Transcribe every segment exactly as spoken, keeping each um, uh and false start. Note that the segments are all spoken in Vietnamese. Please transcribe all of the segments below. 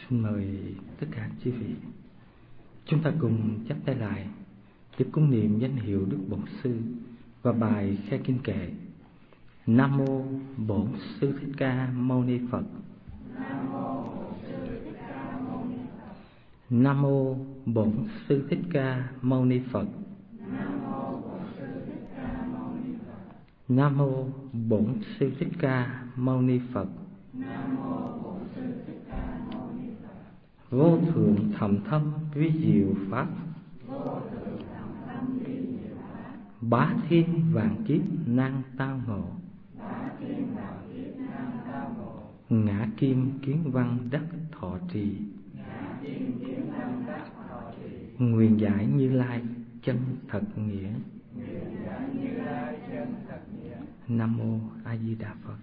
Xin mời tất cả quý vị, chúng ta cùng chắp tay lại để cung niệm danh hiệu Đức Bổn Sư và bài khai kinh kệ. Nam mô Bổn Sư Thích Ca Mâu Ni Phật. Nam mô Bổn Sư Thích Ca Mâu Ni Phật. Nam mô Bổn Sư Thích Ca Mâu Ni Phật. Vô thượng thầm thâm vi diệu pháp, bá thiên vạn kiếp nan tao ngộ. Ngã kim kiến văn đắc thọ trì, nguyện giải Như Lai chân thật nghĩa. Nam mô A Di Đà Phật.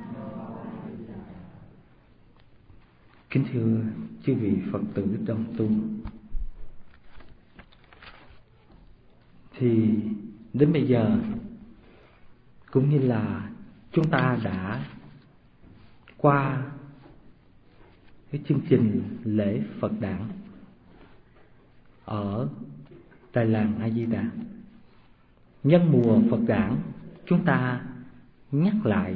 Kính thưa chư vị Phật tử đồng tu, thì đến bây giờ cũng như là chúng ta đã qua cái chương trình lễ Phật đản ở tại làng A Di Đà. Nhân mùa Phật đản, chúng ta nhắc lại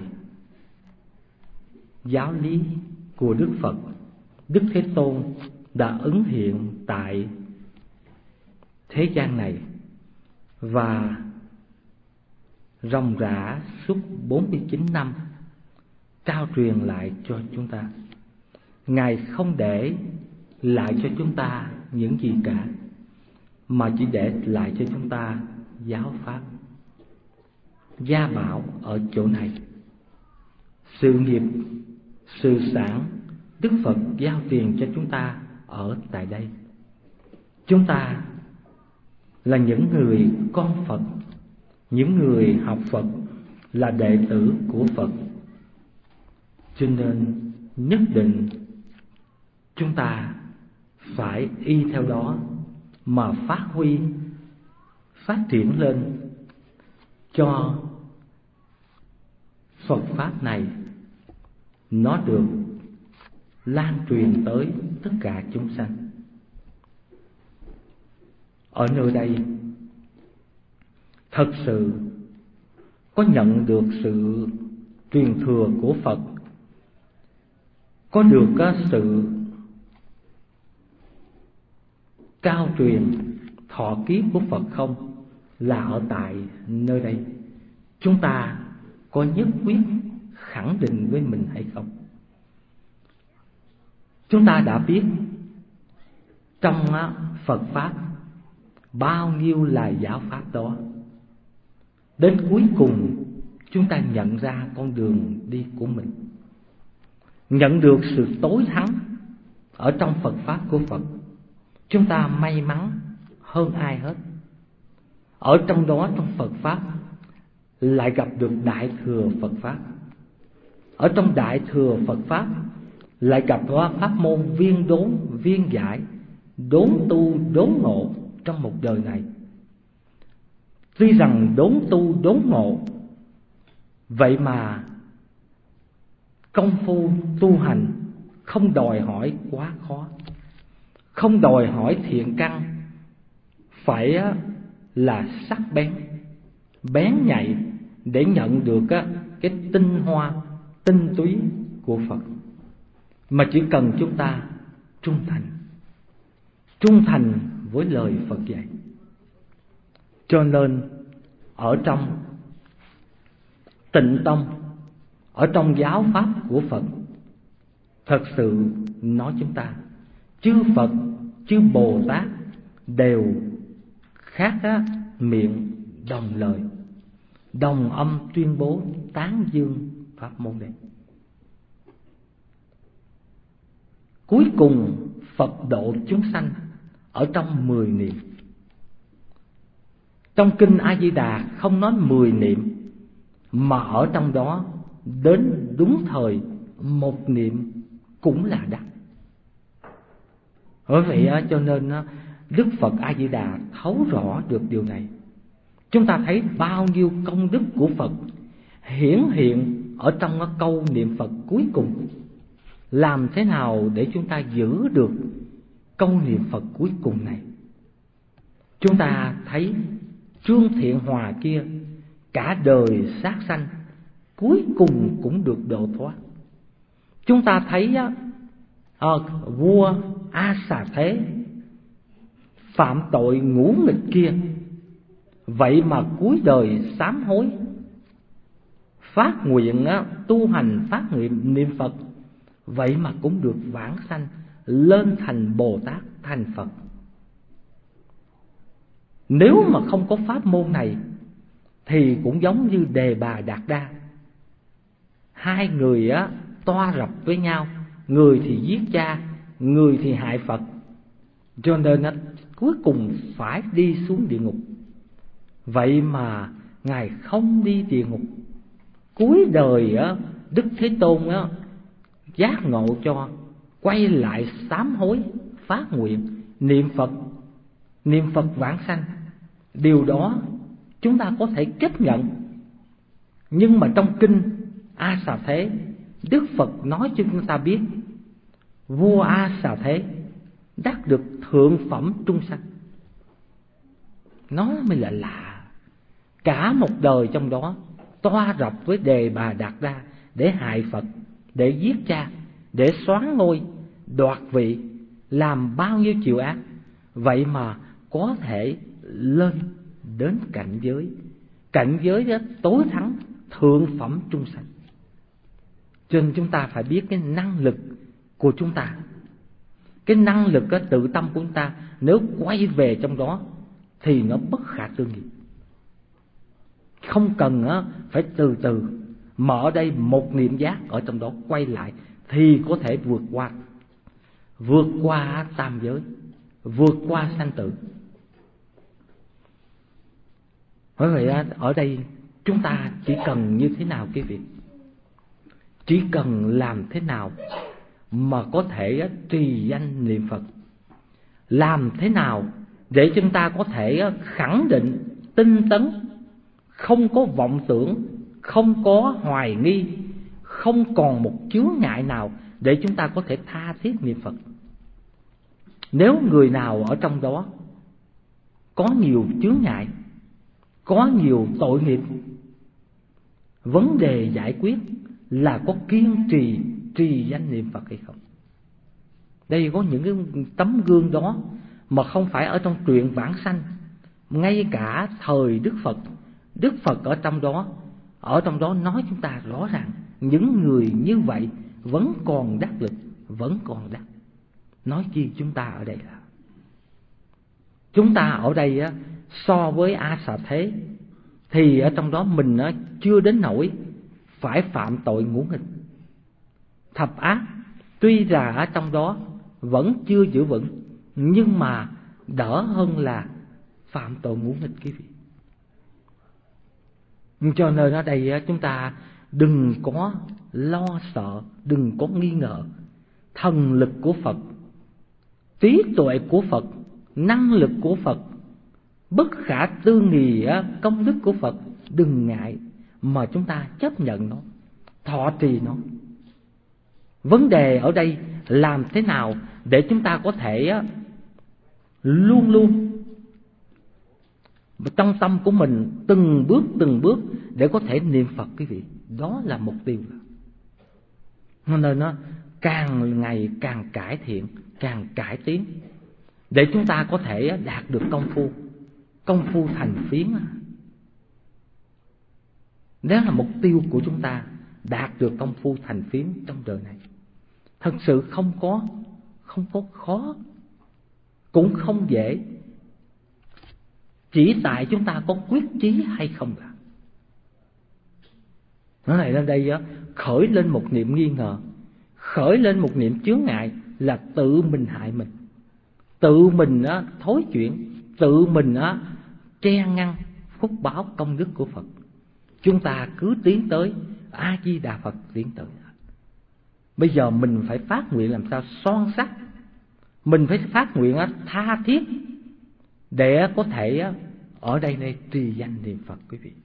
giáo lý của Đức Phật, Đức Thế Tôn đã ứng hiện tại thế gian này và ròng rã suốt bốn mươi chín năm trao truyền lại cho chúng ta. Ngài không để lại cho chúng ta những gì cả, mà chỉ để lại cho chúng ta giáo pháp. Gia bảo ở chỗ này, sự nghiệp, sự sản Đức Phật giao tiền cho chúng ta ở tại đây. Chúng ta là những người con Phật, những người học Phật, là đệ tử của Phật, cho nên nhất định chúng ta phải y theo đó mà phát huy, phát triển lên cho Phật Pháp này nó được lan truyền tới tất cả chúng sanh. Ở nơi đây thật sự có nhận được sự truyền thừa của Phật, có được sự cao truyền thọ ký của Phật không, là ở tại nơi đây. Chúng ta có nhất quyết khẳng định với mình hay không? Chúng ta đã biết trong Phật Pháp bao nhiêu là giáo Pháp đó. Đến cuối cùng chúng ta nhận ra con đường đi của mình, nhận được sự tối thắng ở trong Phật Pháp của Phật. Chúng ta may mắn hơn ai hết. Ở trong đó, trong Phật Pháp lại gặp được Đại Thừa Phật Pháp. Ở trong Đại Thừa Phật Pháp lại gặp đó pháp môn viên đốn, viên giải, đốn tu, đốn ngộ trong một đời này. Tuy rằng đốn tu, đốn ngộ, vậy mà công phu tu hành không đòi hỏi quá khó, không đòi hỏi thiện căn phải là sắc bén, bén nhạy để nhận được cái tinh hoa, tinh túy của Phật, mà chỉ cần chúng ta trung thành, trung thành với lời Phật dạy. Cho nên ở trong Tịnh Tông, ở trong giáo pháp của Phật, thật sự nói chúng ta, chư Phật, chư Bồ Tát đều khác á, miệng đồng lời, đồng âm tuyên bố tán dương pháp môn này. Cuối cùng Phật độ chúng sanh ở trong mười niệm. Trong kinh A Di Đà không nói mười niệm, mà ở trong đó đến đúng thời một niệm cũng là đắc. Bởi vậy cho nên Đức Phật A Di Đà thấu rõ được điều này. Chúng ta thấy bao nhiêu công đức của Phật hiển hiện ở trong câu niệm Phật cuối cùng làm thế nào để chúng ta giữ được câu niệm Phật cuối cùng này? Chúng ta thấy Trương Thiện Hòa kia cả đời sát sanh, cuối cùng cũng được độ thoát. Chúng ta thấy à, vua A Xà Thế phạm tội ngũ nghịch kia, vậy mà cuối đời sám hối, phát nguyện á, tu hành phát nguyện niệm Phật, vậy mà cũng được vãng sanh lên thành Bồ Tát, thành Phật. Nếu mà không có pháp môn này thì cũng giống như Đề Bà Đạt Đa, hai người á toa rập với nhau, người thì giết cha, người thì hại Phật, cho nên á, cuối cùng phải đi xuống địa ngục. Vậy mà Ngài không đi địa ngục. Cuối đời á, Đức Thế Tôn á, giác ngộ cho quay lại sám hối, phát nguyện niệm Phật, niệm Phật vãng sanh. Điều đó chúng ta có thể chấp nhận. Nhưng mà trong kinh A Xà Thế, Đức Phật nói cho chúng ta biết vua A Xà Thế đắc được thượng phẩm trung sanh. Nó mới là lạ. Cả một đời trong đó toa rập với Đề Bà Đạt Đa để hại Phật, để giết cha, để soán ngôi, đoạt vị, làm bao nhiêu chịu ác, vậy mà có thể lên đến cảnh giới, cảnh giới đó tối thắng thượng phẩm trung sanh. Cho nên chúng ta phải biết cái năng lực của chúng ta, cái năng lực cái tự tâm của chúng ta, nếu quay về trong đó thì nó bất khả tư nghị. Không cần á, phải từ từ, mà ở đây một niệm giác ở trong đó quay lại thì có thể vượt qua, vượt qua tam giới, vượt qua sanh tử. Bởi vậy ở đây chúng ta chỉ cần như thế nào quý vị? Chỉ cần làm thế nào mà có thể trì danh niệm Phật, làm thế nào để chúng ta có thể khẳng định, tinh tấn, không có vọng tưởng, không có hoài nghi, không còn một chướng ngại nào để chúng ta có thể tha thiết niệm Phật. Nếu người nào ở trong đó có nhiều chướng ngại, có nhiều tội nghiệp, vấn đề giải quyết là có kiên trì trì danh niệm Phật hay không. Đây có những cái tấm gương đó mà không phải ở trong truyện vãng sanh, ngay cả thời Đức Phật, Đức Phật ở trong đó, ở trong đó nói chúng ta rõ ràng những người như vậy vẫn còn đắc lực, vẫn còn đắc. Nói chi chúng ta ở đây là chúng ta ở đây á, so với A Xà Thế thì ở trong đó mình á, chưa đến nỗi phải phạm tội ngũ nghịch thập ác. Tuy là ở trong đó vẫn chưa giữ vững, nhưng mà đỡ hơn là phạm tội ngũ nghịch quý vị. Cho nên ở đây chúng ta đừng có lo sợ, đừng có nghi ngờ. Thần lực của Phật, trí tuệ của Phật, năng lực của Phật, bất khả tư nghì công đức của Phật, đừng ngại mà chúng ta chấp nhận nó, thọ trì nó. Vấn đề ở đây làm thế nào để chúng ta có thể luôn luôn trong tâm của mình từng bước từng bước để có thể niệm Phật quý vị. Đó là mục tiêu. Nên nó càng ngày càng cải thiện, càng cải tiến, để chúng ta có thể đạt được công phu, công phu thành phiến. Đó là mục tiêu của chúng ta, đạt được công phu thành phiến trong đời này. Thật sự không có, không có khó, cũng không dễ. Chỉ tại chúng ta có quyết chí hay không là. Nó này lên đây khởi lên một niệm nghi ngờ, khởi lên một niệm chướng ngại là tự mình hại mình, tự mình thối chuyển, tự mình che ngăn phúc báo công đức của Phật. Chúng ta cứ tiến tới, A Di Đà Phật tiến tới. Bây giờ mình phải phát nguyện làm sao son sắc, mình phải phát nguyện tha thiết để có thể ở đây đây trì danh niệm Phật quý vị.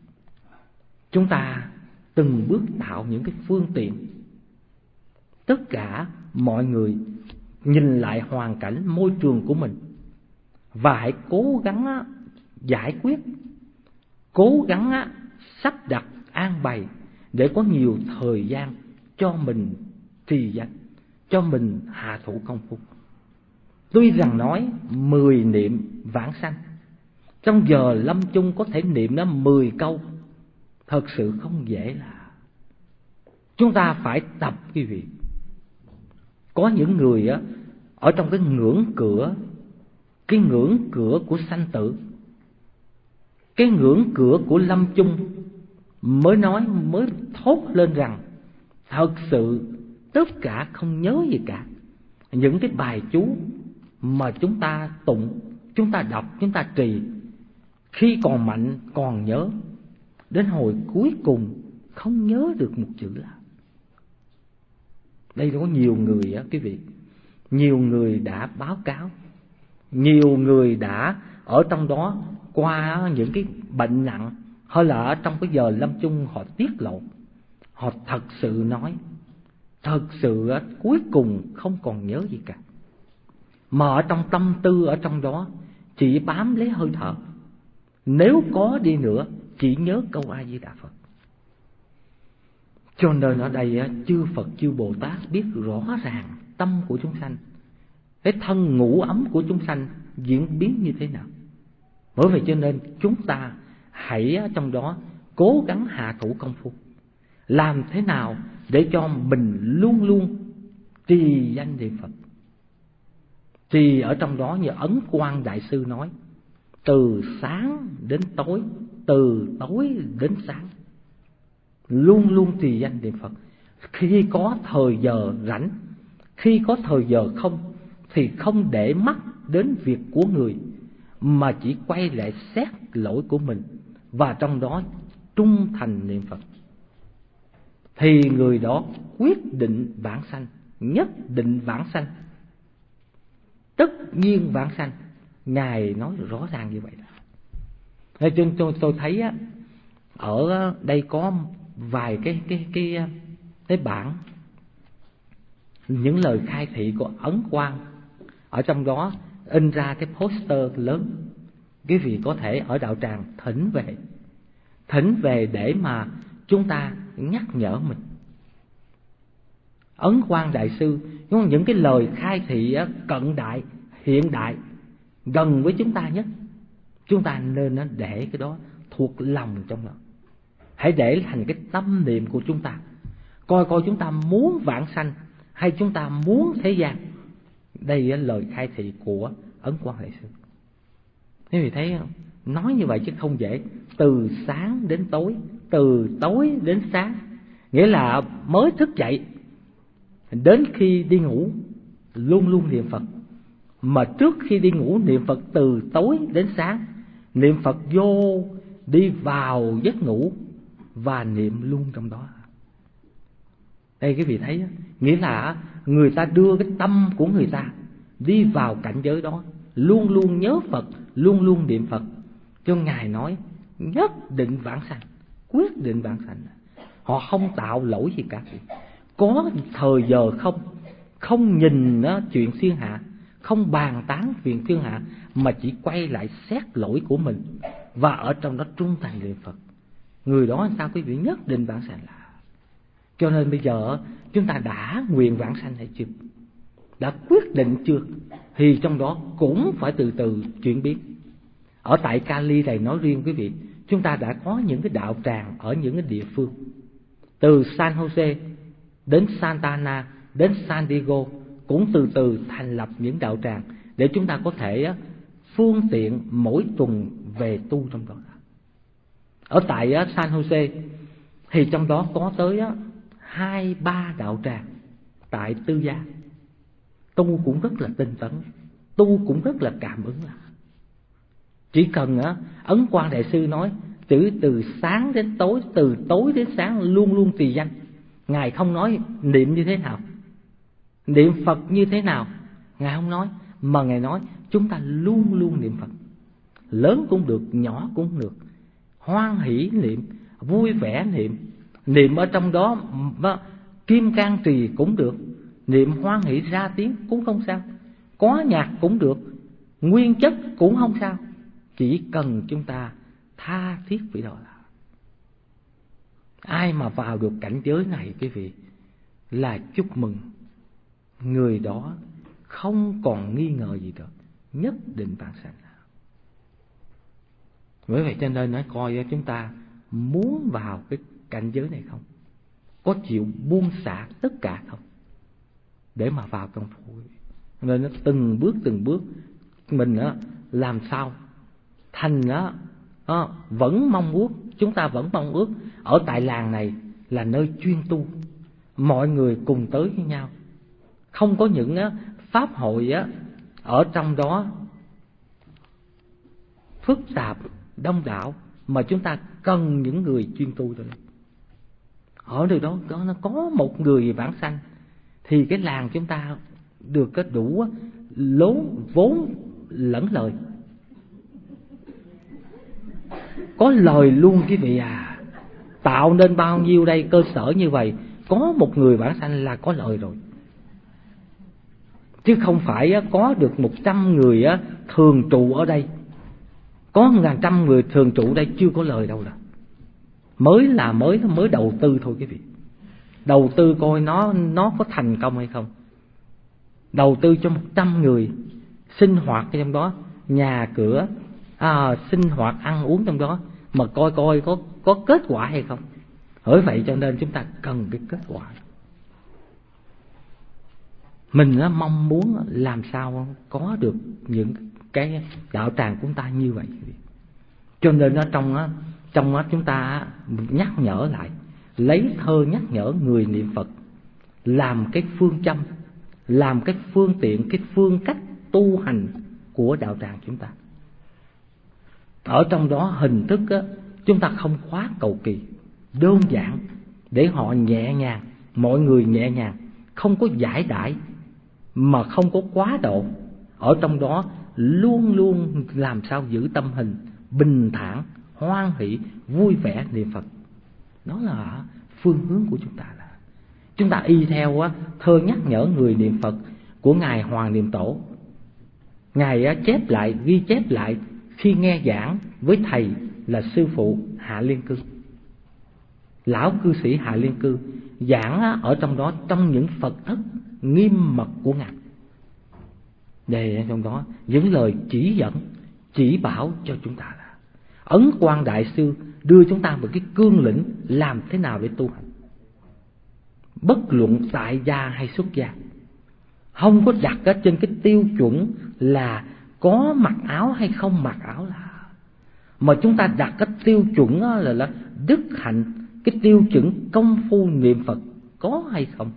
Chúng ta từng bước tạo những cái phương tiện, tất cả mọi người nhìn lại hoàn cảnh môi trường của mình và hãy cố gắng giải quyết, cố gắng sắp đặt an bày để có nhiều thời gian cho mình trì danh, cho mình hạ thủ công phu. Tuy rằng nói mười niệm vãng sanh, trong giờ lâm chung có thể niệm nó mười câu, thật sự không dễ. Là chúng ta phải tập quý vị. Có những người á, ở trong cái ngưỡng cửa, cái ngưỡng cửa của sanh tử, cái ngưỡng cửa của lâm chung, mới nói, mới thốt lên rằng thật sự tất cả không nhớ gì cả. Những cái bài chú mà chúng ta tụng, chúng ta đọc, chúng ta trì, khi còn mạnh còn nhớ, đến hồi cuối cùng không nhớ được một chữ nào. Đây có nhiều người á quý vị, nhiều người đã báo cáo, nhiều người đã ở trong đó qua những cái bệnh nặng, hay là ở trong cái giờ lâm chung họ tiết lộ, họ thật sự nói, thật sự á, cuối cùng không còn nhớ gì cả. Mà ở trong tâm tư ở trong đó chỉ bám lấy hơi thở, nếu có đi nữa chỉ nhớ câu A Di Đà Phật. Cho nên ở đây á, chư Phật chư Bồ Tát biết rõ ràng tâm của chúng sanh, cái thân ngủ ấm của chúng sanh diễn biến như thế nào. Bởi vậy cho nên chúng ta hãy ở trong đó cố gắng hạ thủ công phu, làm thế nào để cho mình luôn luôn trì danh niệm Phật. Trì ở trong đó như Ấn Quang Đại Sư nói, từ sáng đến tối, từ tối đến sáng, luôn luôn trì danh niệm Phật. Khi có thời giờ rảnh, khi có thời giờ không, thì không để mắt đến việc của người, mà chỉ quay lại xét lỗi của mình, và trong đó trung thành niệm Phật, thì người đó quyết định vãng sanh, nhất định vãng sanh, tất nhiên vãng sanh. Ngài nói rõ ràng như vậy. Nên tôi, tôi, tôi thấy á, ở đây có vài cái cái cái cái bản những lời khai thị của Ấn Quang, ở trong đó in ra cái poster lớn. Quý vị có thể ở đạo tràng thỉnh về, thỉnh về để mà chúng ta nhắc nhở mình. Ấn Quang Đại Sư những cái lời khai thị cận đại, hiện đại, gần với chúng ta nhất, chúng ta nên để cái đó thuộc lòng trong đó. Hãy để thành cái tâm niệm của chúng ta, coi coi chúng ta muốn vãng sanh hay chúng ta muốn thế gian. Đây là lời khai thị của Ấn Quang Đại Sư. Quý vị thấy không? Nói như vậy chứ không dễ. Từ sáng đến tối, từ tối đến sáng, nghĩa là mới thức dậy đến khi đi ngủ luôn luôn niệm Phật. Mà trước khi đi ngủ niệm Phật từ tối đến sáng, niệm Phật vô đi vào giấc ngủ và niệm luôn trong đó. Đây quý vị thấy, nghĩa là người ta đưa cái tâm của người ta đi vào cảnh giới đó, luôn luôn nhớ Phật, luôn luôn niệm Phật. Cho Ngài nói nhất định vãng sanh, quyết định vãng sanh. Họ không tạo lỗi gì cả. Có thời giờ không, không nhìn nó chuyện thiên hạ, không bàn tán chuyện thiên hạ, mà chỉ quay lại xét lỗi của mình, và ở trong đó trung thành niệm Phật. Người đó sao quý vị nhất định vãng sanh là. Cho nên bây giờ chúng ta đã nguyện vãng sanh hay chưa? Đã quyết định chưa? Thì trong đó cũng phải từ từ chuyển biến. Ở tại Cali này nói riêng quý vị, chúng ta đã có những cái đạo tràng ở những cái địa phương, từ San Jose đến Santa Ana đến San Diego, cũng từ từ thành lập những đạo tràng để chúng ta có thể phương tiện mỗi tuần về tu trong đó. Ở tại San Jose thì trong đó có tới hai ba đạo tràng tại tư gia, tu cũng rất là tinh tấn, tu cũng rất là cảm ứng. Chỉ cần á, Ấn Quang Đại Sư nói từ từ sáng đến tối, từ tối đến sáng luôn luôn trì danh. Ngài không nói niệm như thế nào, niệm Phật như thế nào, Ngài không nói, mà Ngài nói chúng ta luôn luôn niệm Phật. Lớn cũng được, nhỏ cũng được, hoan hỷ niệm, vui vẻ niệm, niệm ở trong đó kim cang trì cũng được, niệm hoan hỷ ra tiếng cũng không sao, có nhạc cũng được, nguyên chất cũng không sao, chỉ cần chúng ta tha thiết vậy đó là. Ai mà vào được cảnh giới này quý vị, là chúc mừng, người đó không còn nghi ngờ gì được, nhất định vãng sanh. Bởi vậy cho nên nói coi chúng ta muốn vào cái cảnh giới này không, có chịu buông xả tất cả không, để mà vào trong phủ. Nên nó từng bước từng bước mình á làm sao thành á à, vẫn mong ước, chúng ta vẫn mong ước ở tại làng này là nơi chuyên tu, mọi người cùng tới với nhau, không có những á, pháp hội á ở trong đó phức tạp đông đảo, mà chúng ta cần những người chuyên tu thôi. Ở nơi đó nó có một người vãng sanh thì cái làng chúng ta được cái đủ lố vốn lẫn lời, có lời luôn quý vị à. Tạo nên bao nhiêu đây cơ sở như vậy, có một người vãng sanh là có lời rồi, chứ không phải có được một trăm người thường trụ ở đây, có ngàn trăm người thường trụ đây chưa có lời đâu. Là mới là mới mới đầu tư thôi quý vị, đầu tư coi nó nó có thành công hay không. Đầu tư cho một trăm người sinh hoạt trong đó, nhà cửa à, sinh hoạt ăn uống trong đó, mà coi coi có có kết quả hay không. Bởi vậy cho nên chúng ta cần cái kết quả. Mình á, mong muốn làm sao có được những cái đạo tràng của chúng ta như vậy. Cho nên nó trong á, trong á chúng ta nhắc nhở lại, lấy thơ nhắc nhở người niệm Phật làm cái phương châm, làm cái phương tiện, cái phương cách tu hành của đạo tràng chúng ta. Ở trong đó hình thức á, chúng ta không quá cầu kỳ, đơn giản để họ nhẹ nhàng, mọi người nhẹ nhàng, không có giải đãi mà không có quá độ. Ở trong đó luôn luôn làm sao giữ tâm hình bình thản, hoan hỷ, vui vẻ niệm Phật. Đó là phương hướng của chúng ta. Là chúng ta y theo á, thơ nhắc nhở người niệm Phật của ngài Hoàng Niệm Tổ. Ngài á, chép lại, ghi chép lại khi nghe giảng với thầy là sư phụ Hạ Liên Cư, lão cư sĩ Hạ Liên Cư, giảng á, ở trong đó trong những Phật thất nghiêm mật của ngài. Đây trong đó những lời chỉ dẫn, chỉ bảo cho chúng ta là Ấn Quang Đại Sư đưa chúng ta một cái cương lĩnh làm thế nào để tu hành. Bất luận tại gia hay xuất gia, không có đặt ở trên cái tiêu chuẩn là có mặc áo hay không mặc áo, là mà chúng ta đặt cái tiêu chuẩn là, là đức hạnh, cái tiêu chuẩn công phu niệm Phật có hay không.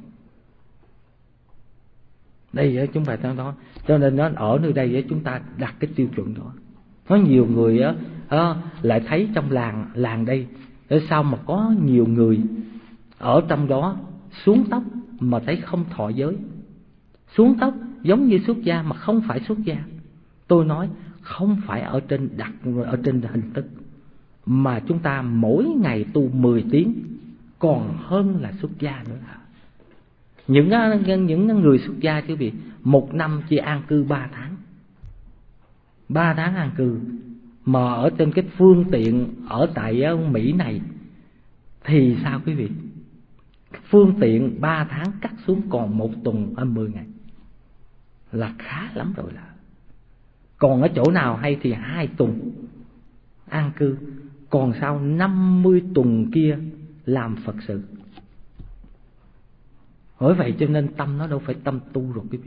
Đây chúng ta nói đó, cho nên nó ở nơi đây chúng ta đặt cái tiêu chuẩn đó. Có nhiều người á lại thấy trong làng làng đây tại sao mà có nhiều người ở trong đó xuống tóc mà thấy không thọ giới, xuống tóc giống như xuất gia mà không phải xuất gia. Tôi nói không phải ở trên đặt ở trên hình thức, mà chúng ta mỗi ngày tu mười tiếng còn hơn là xuất gia nữa. Những những người xuất gia chứ vị, một năm chỉ an cư ba tháng, ba tháng an cư, mà ở trên cái phương tiện ở tại Mỹ này thì sao quý vị? Phương tiện ba tháng cắt xuống còn một tuần hay mười ngày là khá lắm rồi. Là còn ở chỗ nào hay thì hai tuần an cư, còn sau năm mươi tuần kia làm Phật sự. Bởi vậy cho nên tâm nó đâu phải tâm tu rồi quý vị.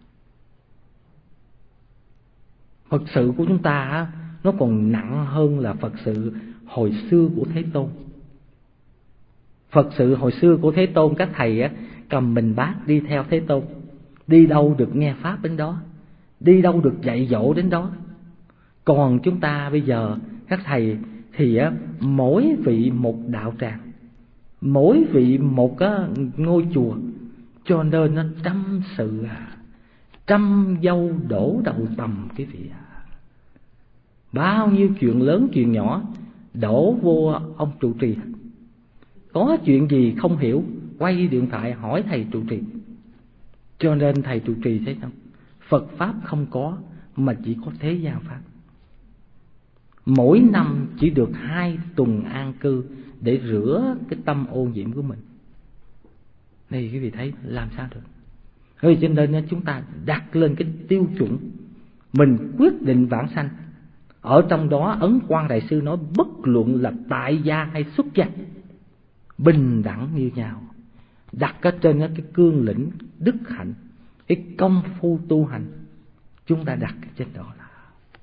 Phật sự của chúng ta nó còn nặng hơn là Phật sự hồi xưa của Thế Tôn. Phật sự hồi xưa của Thế Tôn, các thầy cầm bình bát đi theo Thế Tôn, đi đâu được nghe pháp đến đó, đi đâu được dạy dỗ đến đó. Còn chúng ta bây giờ các thầy thì mỗi vị một đạo tràng, mỗi vị một ngôi chùa, cho nên nó trăm sự à, trăm dâu đổ đầu tầm quý vị à. Bao nhiêu chuyện lớn chuyện nhỏ đổ vô ông trụ trì. Có chuyện gì không hiểu quay điện thoại hỏi thầy trụ trì. Cho nên thầy trụ trì thấy không, Phật Pháp không có, mà chỉ có thế gian Pháp. Mỗi năm chỉ được hai tuần an cư để rửa cái tâm ô nhiễm của mình. Đây quý vị thấy làm sao được. Vì cho nên chúng ta đặt lên cái tiêu chuẩn, mình quyết định vãng sanh. Ở trong đó Ấn Quang Đại Sư nói bất luận là tại gia hay xuất gia, bình đẳng như nhau. Đặt ở trên cái cương lĩnh đức hạnh, cái công phu tu hành, chúng ta đặt trên đó là.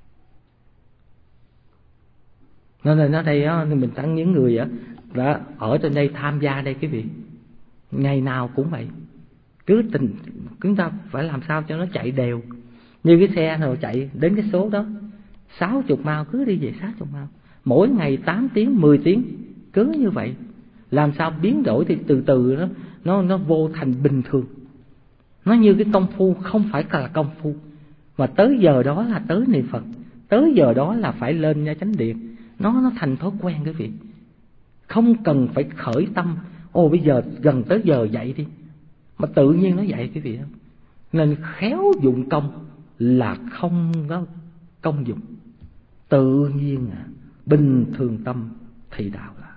Nên là nó đây đó, mình tặng những người đó, đã ở trên đây tham gia đây quý vị, ngày nào cũng vậy. Cứ tình chúng ta phải làm sao cho nó chạy đều. Như cái xe nào chạy đến cái số đó sáu chục mao cứ đi về sáu chục mao, mỗi ngày tám tiếng, mười tiếng, cứ như vậy. Làm sao biến đổi thì từ từ nó nó nó vô thành bình thường. Nó như cái công phu không phải là công phu, mà tới giờ đó là tới niệm Phật, tới giờ đó là phải lên nha chánh điện. Nó nó thành thói quen quý vị. Không cần phải khởi tâm, ồ bây giờ gần tới giờ dậy đi, mà tự nhiên nó dậy quý vị không. Nên khéo dụng công là không có công dụng, tự nhiên à, bình thường tâm thì đạo là.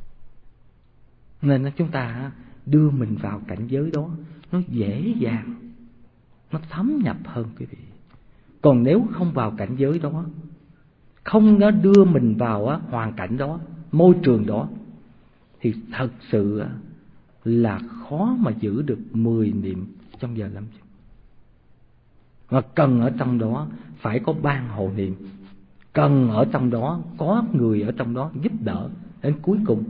Nên chúng ta đưa mình vào cảnh giới đó nó dễ dàng, nó thấm nhập hơn quý vị. Còn nếu không vào cảnh giới đó, không có đưa mình vào hoàn cảnh đó, môi trường đó, thì thật sự là khó mà giữ được mười niệm trong giờ lâm chung. Mà cần ở trong đó phải có ban hộ niệm, cần ở trong đó có người ở trong đó giúp đỡ đến cuối cùng.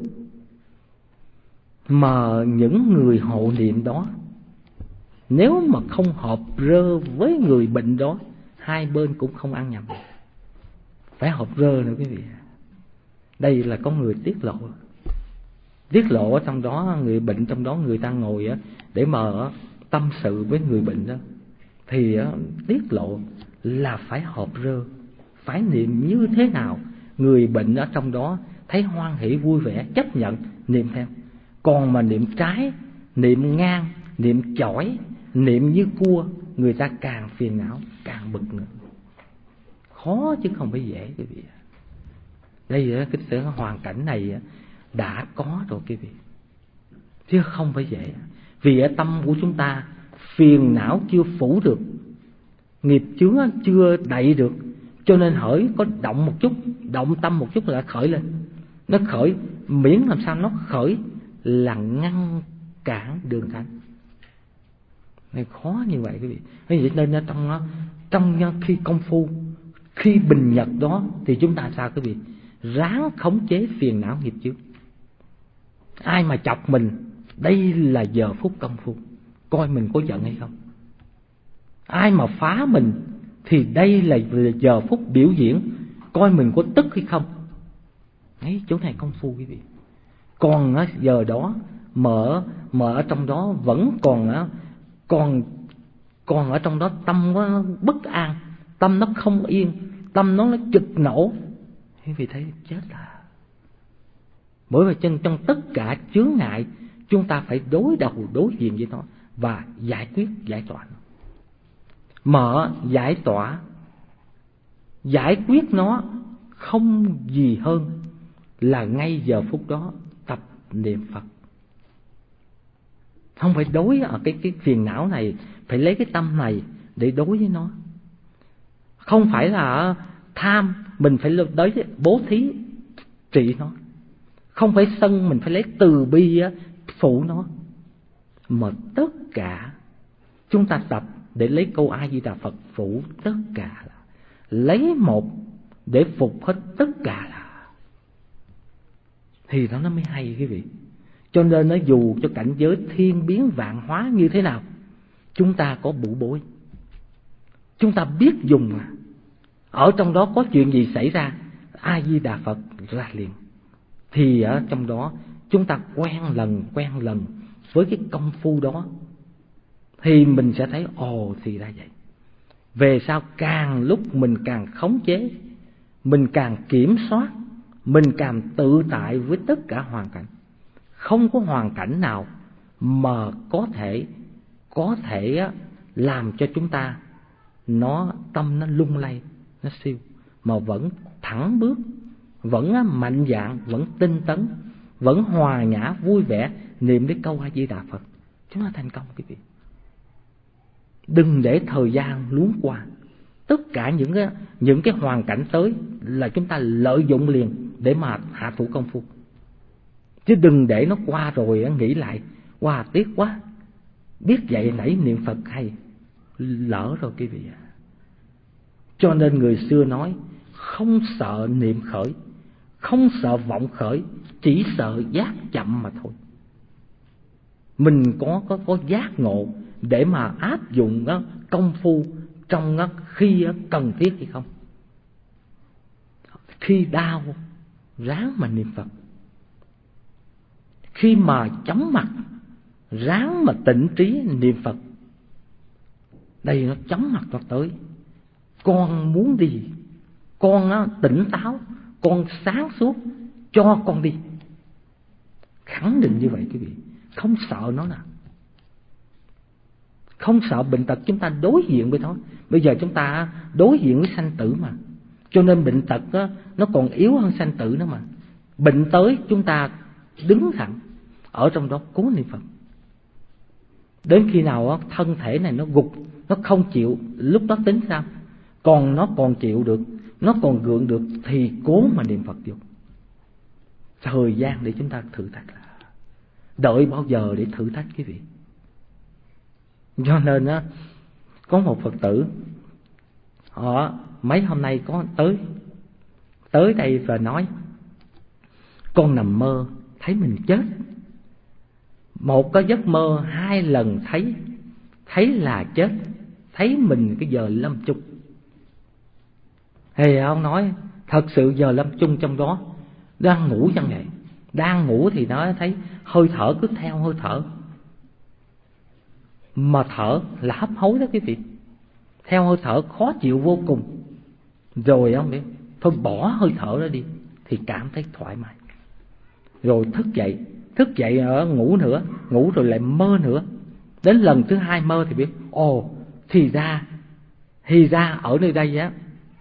Mà những người hộ niệm đó, nếu mà không hợp rơ với người bệnh đó, hai bên cũng không ăn nhầm. Phải hợp rơ nữa quý vị. Đây là có người tiết lộ. Tiết lộ ở trong đó, người bệnh trong đó, người ta ngồi để mà tâm sự với người bệnh đó, thì tiết lộ là phải hợp rơ, phải niệm như thế nào người bệnh ở trong đó thấy hoan hỷ vui vẻ, chấp nhận niệm theo. Còn mà niệm trái, niệm ngang, niệm chỏi, niệm như cua, người ta càng phiền não, càng bực nữa. Khó chứ không phải dễ quý vị. Đây cái sự hoàn cảnh này đã có rồi quý vị, chứ không phải dễ. Vì ở tâm của chúng ta phiền não chưa phủ được, nghiệp chướng chưa đậy được, cho nên hỡi có động một chút, động tâm một chút là khởi lên. Nó khởi, miễn làm sao nó khởi là ngăn cản đường thánh. Nên khó như vậy quý vị. Vậy nên trong trong khi công phu, khi bình nhật đó, thì chúng ta sao quý vị? Ráng khống chế phiền não nghiệp chướng. Ai mà chọc mình, đây là giờ phút công phu, coi mình có giận hay không. Ai mà phá mình, thì đây là giờ phút biểu diễn, coi mình có tức hay không. Đấy, chỗ này công phu quý vị. Còn giờ đó mở mở ở trong đó vẫn còn còn còn ở trong đó tâm nó bất an, tâm nó không yên, tâm nó nó trực nổ, quý vị thấy chết là. Bởi vì trên trong tất cả chướng ngại, chúng ta phải đối đầu đối diện với nó và giải quyết giải tỏa nó. Mở giải tỏa, giải quyết nó không gì hơn là ngay giờ phút đó tập niệm Phật. Không phải đối ở cái cái phiền não này, phải lấy cái tâm này để đối với nó. Không phải là tham, mình phải đối với bố thí trị nó. Không phải sân, mình phải lấy từ bi phụ nó. Mà tất cả chúng ta tập để lấy câu A Di Đà Phật phụ tất cả, là lấy một để phục hết tất cả, là thì nó nó mới hay quý vị. Cho nên nó dù cho cảnh giới thiên biến vạn hóa như thế nào, chúng ta có bụ bối, chúng ta biết dùng mà. Ở trong đó có chuyện gì xảy ra, A Di Đà Phật ra liền. Thì ở trong đó chúng ta quen lần quen lần với cái công phu đó, thì mình sẽ thấy ồ thì ra vậy. Về sau càng lúc mình càng khống chế, mình càng kiểm soát, mình càng tự tại với tất cả hoàn cảnh. Không có hoàn cảnh nào mà có thể có thể làm cho chúng ta nó tâm nó lung lay, nó siêu, mà vẫn thẳng bước, vẫn mạnh dạn, vẫn tinh tấn, vẫn hòa nhã vui vẻ niệm đến câu A Di Đà Phật, chúng ta thành công quý vị. Đừng để thời gian luống qua. Tất cả những cái những cái hoàn cảnh tới là chúng ta lợi dụng liền để mà hạ thủ công phu, chứ đừng để nó qua rồi nghĩ lại, wow tiếc quá, biết vậy nãy niệm Phật hay, lỡ rồi quý vị ạ. Cho nên người xưa nói không sợ niệm khởi, không sợ vọng khởi, chỉ sợ giác chậm mà thôi. Mình có có có giác ngộ để mà áp dụng đó, công phu trong đó, khi đó, cần thiết hay không. Khi đau ráng mà niệm Phật, khi mà chóng mặt ráng mà tĩnh trí niệm Phật. Đây nó chóng mặt nó tới, con muốn đi, con nó tỉnh táo, con sáng suốt, cho con đi. Khẳng định như vậy quý vị, không sợ nó nào, không sợ bệnh tật. Chúng ta đối diện với nó. Bây giờ chúng ta đối diện với sanh tử mà, cho nên bệnh tật đó, nó còn yếu hơn sanh tử nữa mà. Bệnh tới chúng ta đứng thẳng ở trong đó cố niệm Phật. Đến khi nào đó, thân thể này nó gục, nó không chịu, lúc đó tính sao? Còn nó còn chịu được, nó còn gượng được thì cố mà niệm Phật vô. Thời gian để chúng ta thử thách, đợi bao giờ để thử thách quý vị. Cho nên á, có một Phật tử họ mấy hôm nay có tới tới đây và nói: con nằm mơ thấy mình chết. Một cái giấc mơ hai lần thấy, thấy là chết, thấy mình cái giờ lâm chung. Thì ông nói thật sự giờ lâm chung trong đó đang ngủ chẳng vậy, đang ngủ thì nó thấy hơi thở cứ theo hơi thở, mà thở là hấp hối đó quý vị, theo hơi thở khó chịu vô cùng. Rồi ông biết thôi bỏ hơi thở đó đi thì cảm thấy thoải mái. Rồi thức dậy, thức dậy ở ngủ nữa, ngủ rồi lại mơ nữa. Đến lần thứ hai mơ thì biết ồ, thì ra thì ra ở nơi đây á,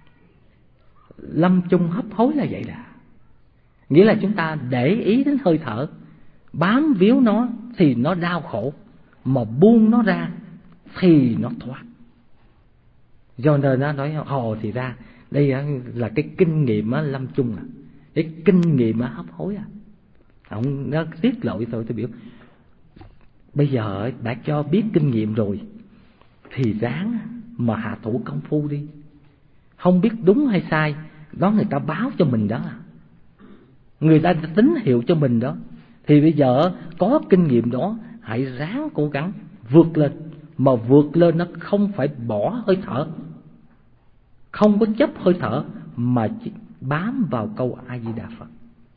lâm chung hấp hối là vậy là. Nghĩa là chúng ta để ý đến hơi thở, bám víu nó thì nó đau khổ, mà buông nó ra thì nó thoát. Do nên nó nói ồ, thì ra đây là cái kinh nghiệm á, lâm chung à, cái kinh nghiệm á, hấp hối à. Ông nó tiết lộ thôi, tôi biểu bây giờ đã cho biết kinh nghiệm rồi thì ráng mà hạ thủ công phu đi. Không biết đúng hay sai, đó người ta báo cho mình đó, người ta tín hiệu cho mình đó. Thì bây giờ có kinh nghiệm đó, hãy ráng cố gắng vượt lên. Mà vượt lên nó không phải bỏ hơi thở, không có chấp hơi thở, mà chỉ bám vào câu A Di Đà Phật.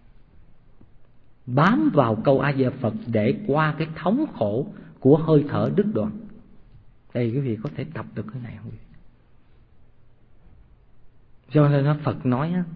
Bám vào câu A Di Đà Phật để qua cái thống khổ của hơi thở đứt đoạn. Đây quý vị có thể tập được cái này không? Cho nên nó Phật nói á,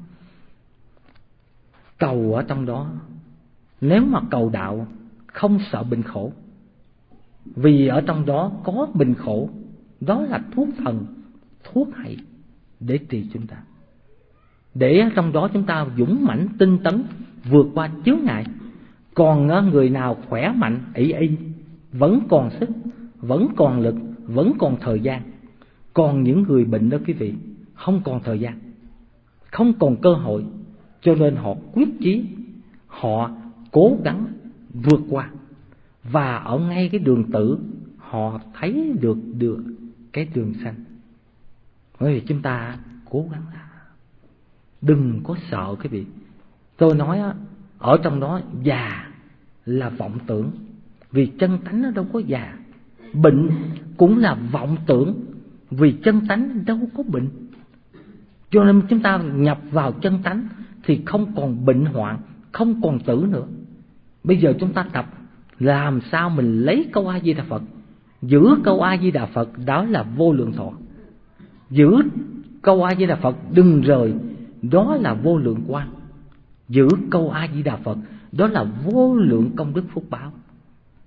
cầu ở trong đó, nếu mà cầu đạo không sợ bệnh khổ, vì ở trong đó có bệnh khổ, đó là thuốc thần, thuốc hay để trị chúng ta. Để ở trong đó chúng ta dũng mãnh tinh tấn vượt qua chướng ngại. Còn người nào khỏe mạnh ỷ y, vẫn còn sức, vẫn còn lực, vẫn còn thời gian. Còn những người bệnh đó quý vị, không còn thời gian, không còn cơ hội, cho nên họ quyết chí, họ cố gắng vượt qua. Và ở ngay cái đường tử họ thấy được được cái đường xanh. Bởi vì chúng ta cố gắng làm, đừng có sợ cái vị. Tôi nói ở trong đó già là vọng tưởng, vì chân tánh nó đâu có già. Bệnh cũng là vọng tưởng, vì chân tánh đâu có bệnh. Cho nên chúng ta nhập vào chân tánh thì không còn bệnh hoạn, không còn tử nữa. Bây giờ chúng ta tập làm sao mình lấy câu A Di Đà Phật, giữ câu A Di Đà Phật, đó là vô lượng thọ. Giữ câu A Di Đà Phật đừng rời, đó là vô lượng quang. Giữ câu A Di Đà Phật, đó là vô lượng công đức phúc báo.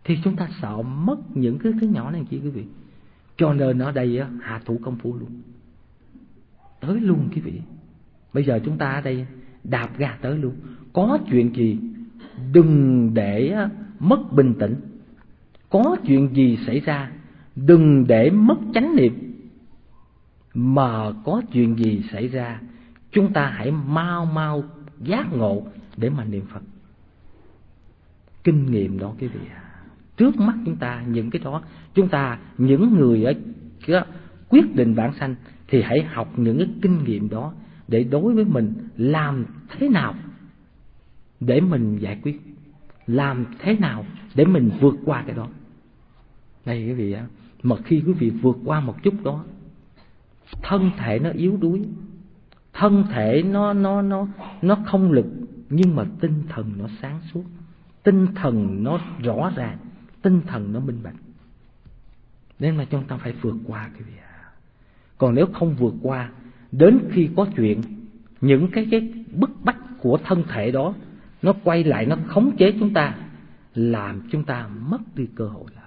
thì chúng ta sợ mất những cái thứ nhỏ này chị quý vị. Cho nên ở đây á, hạ thủ công phu luôn, tới luôn quý vị. Bây giờ chúng ta ở đây đạp ga tới luôn. Có chuyện gì đừng để mất bình tĩnh, có chuyện gì xảy ra đừng để mất chánh niệm, mà có chuyện gì xảy ra chúng ta hãy mau mau giác ngộ để mà niệm Phật. Kinh nghiệm đó quý vị à, trước mắt chúng ta những cái đó, chúng ta những người ở quyết định vãng sanh thì hãy học những cái kinh nghiệm đó để đối với mình làm thế nào để mình giải quyết, làm thế nào để mình vượt qua cái đó. Đây quý vị á, mà khi quý vị vượt qua một chút đó, thân thể nó yếu đuối, thân thể nó nó nó nó không lực, nhưng mà tinh thần nó sáng suốt, tinh thần nó rõ ràng, tinh thần nó minh bạch. Nên mà chúng ta phải vượt qua cái việc. Còn nếu không vượt qua, đến khi có chuyện, những cái cái bức bách của thân thể đó nó quay lại, nó khống chế chúng ta, làm chúng ta mất đi cơ hội. Là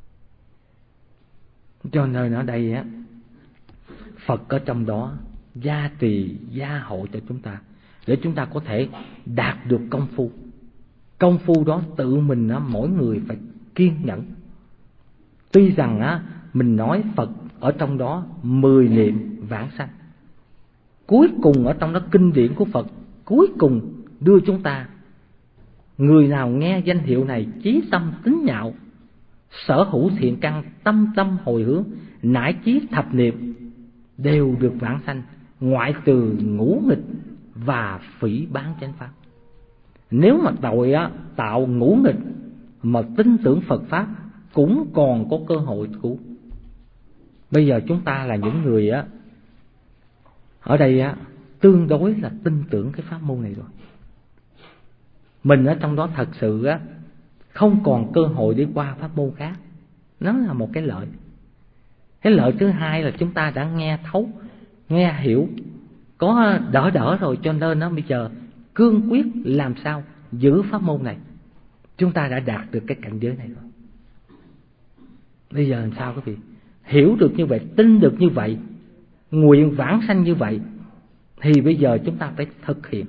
cho nên ở đây á, Phật ở trong đó gia trì gia hộ cho chúng ta, để chúng ta có thể đạt được công phu. Công phu đó tự mình á, mỗi người phải kiên nhẫn. Tuy rằng á, mình nói Phật ở trong đó mười niệm vãng sanh, cuối cùng ở trong đó kinh điển của Phật cuối cùng đưa chúng ta, người nào nghe danh hiệu này chí tâm tín nhạo, sở hữu thiện căn, tâm tâm hồi hướng, nải chí thập niệm, đều được vãng sanh, ngoại trừ ngũ nghịch và phỉ báng chánh pháp. Nếu mà tội á, tạo ngũ nghịch mà tin tưởng Phật pháp cũng còn có cơ hội cứu. Bây giờ chúng ta là những người á, ở đây á, tương đối là tin tưởng cái pháp môn này rồi. Mình ở trong đó thật sự á, không còn cơ hội đi qua pháp môn khác. Nó là một cái lợi. Cái lợi thứ hai là chúng ta đã nghe thấu, nghe hiểu, có đỡ đỡ rồi, cho nên nó bây giờ cương quyết làm sao giữ pháp môn này. Chúng ta đã đạt được cái cảnh giới này rồi. Bây giờ làm sao quý vị? Hiểu được như vậy, tin được như vậy, nguyện vãng sanh như vậy, thì bây giờ chúng ta phải thực hiện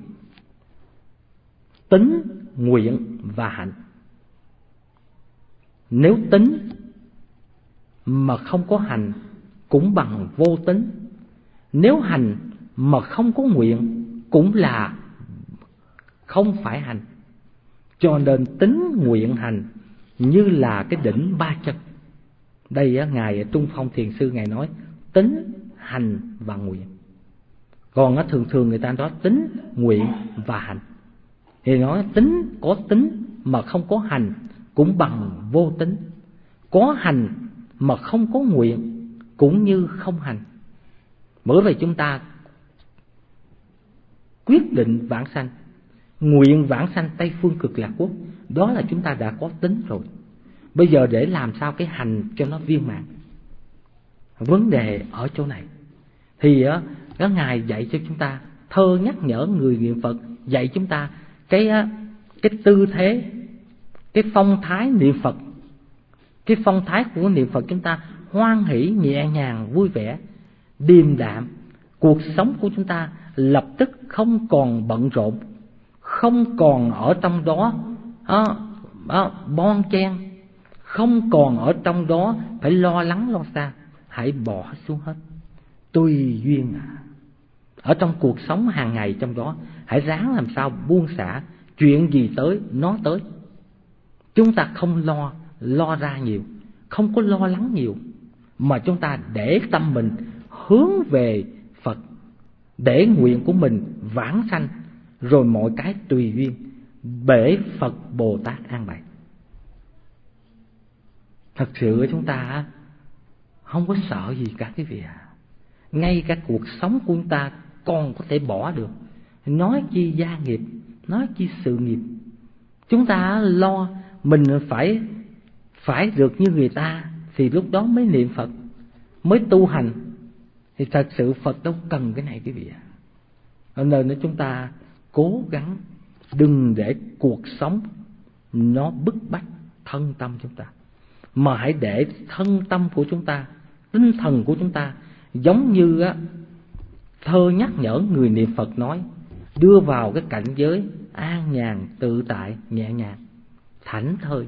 tín, nguyện và hạnh. Nếu tín mà không có hành cũng bằng vô tín, nếu hành mà không có nguyện cũng là không phải hành. Cho nên tín, nguyện, hành như là cái đỉnh ba chân. Đây á, Ngài Trung Phong Thiền Sư Ngài nói tín, hành và nguyện. Còn á, thường thường người ta nói tín, nguyện và hành, thì nói tín, có tín mà không có hành cũng bằng vô tín, có hành mà không có nguyện cũng như không hành. Bởi vậy chúng ta quyết định vãng sanh, nguyện vãng sanh Tây Phương Cực Lạc Quốc, đó là chúng ta đã có tín rồi. Bây giờ để làm sao cái hành cho nó viên mãn, vấn đề ở chỗ này. Thì á, có Ngài dạy cho chúng ta, thơ nhắc nhở người niệm Phật, dạy chúng ta cái cái tư thế, cái phong thái niệm Phật. Cái phong thái của niệm Phật chúng ta hoan hỷ, nhẹ nhàng, vui vẻ, điềm đạm. Cuộc sống của chúng ta lập tức không còn bận rộn, không còn ở trong đó à, à, bon chen, không còn ở trong đó phải lo lắng lo xa. Hãy bỏ xuống hết, tùy duyên à. Ở trong cuộc sống hàng ngày trong đó, hãy ráng làm sao buông xả, chuyện gì tới nó tới. Chúng ta không lo lo ra nhiều, không có lo lắng nhiều, mà chúng ta để tâm mình hướng về Phật, để nguyện của mình vãng sanh, rồi mọi cái tùy duyên, bể Phật Bồ Tát an bài. Thật sự chúng ta không có sợ gì cả quý vị ạ. Ngay cả cuộc sống của chúng ta còn có thể bỏ được, nói chi gia nghiệp, nói chi sự nghiệp. Chúng ta lo mình phải phải được như người ta thì lúc đó mới niệm Phật, mới tu hành. Thì thật sự Phật đâu cần cái này quý vị ạ. Cho nên chúng ta cố gắng đừng để cuộc sống nó bức bách thân tâm chúng ta, mà hãy để thân tâm của chúng ta, tinh thần của chúng ta giống như á, thơ nhắc nhở người niệm Phật nói, đưa vào cái cảnh giới an nhàn, tự tại, nhẹ nhàng, thảnh thơi.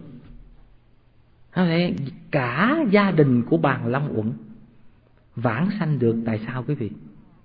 Cả gia đình của Bàn Long Uẩn vãng sanh được. Tại sao quý vị?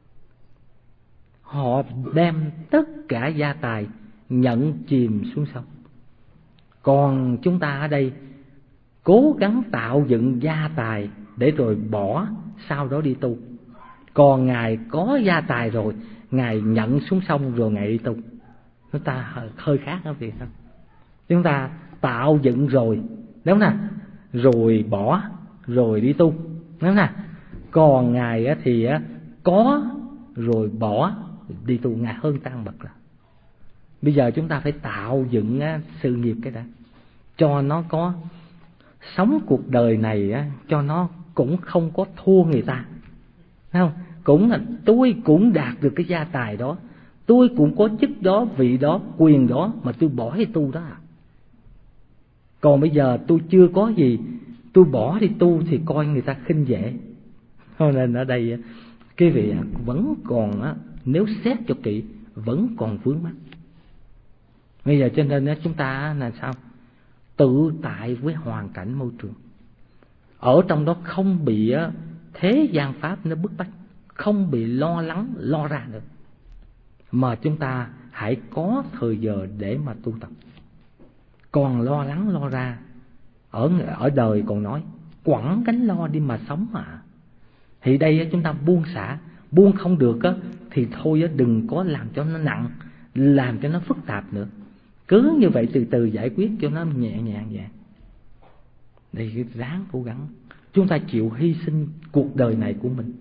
Họ đem tất cả gia tài nhận chìm xuống sông. Còn chúng ta ở đây cố gắng tạo dựng gia tài để rồi bỏ, sau đó đi tu. Còn Ngài có gia tài rồi, Ngài nhận xuống sông rồi Ngài đi tu. Chúng ta hơi khác đó việc không? Chúng ta tạo dựng rồi, đúng nè, rồi bỏ, rồi đi tu, đúng nè. Còn Ngài thì có rồi bỏ, đi tu. Ngài hơn tăng bậc rồi. Bây giờ chúng ta phải tạo dựng sự nghiệp cái đã, cho nó có sống cuộc đời này á, cho nó cũng không có thua người ta, thấy không? Cũng là tôi cũng đạt được cái gia tài đó, tôi cũng có chức đó, vị đó, quyền đó, mà tôi bỏ đi tu đó à. Còn bây giờ tôi chưa có gì, tôi bỏ đi tu thì coi người ta khinh dễ. Cho nên ở đây quý vị vẫn còn á, nếu xét cho kỹ vẫn còn vướng mắc. Bây giờ cho nên chúng ta là sao? Tự tại với hoàn cảnh môi trường, ở trong đó không bị thế gian pháp nó bức bách, không bị lo lắng lo ra được, mà chúng ta hãy có thời giờ để mà tu tập. Còn lo lắng lo ra, ở ở đời còn nói quẳng gánh lo đi mà sống mà. Thì đây chúng ta buông xả, buông không được á thì thôi đừng có làm cho nó nặng, làm cho nó phức tạp nữa. Cứ như vậy từ từ giải quyết cho nó nhẹ nhàng vậy. Đây ráng cố gắng, chúng ta chịu hy sinh cuộc đời này của mình,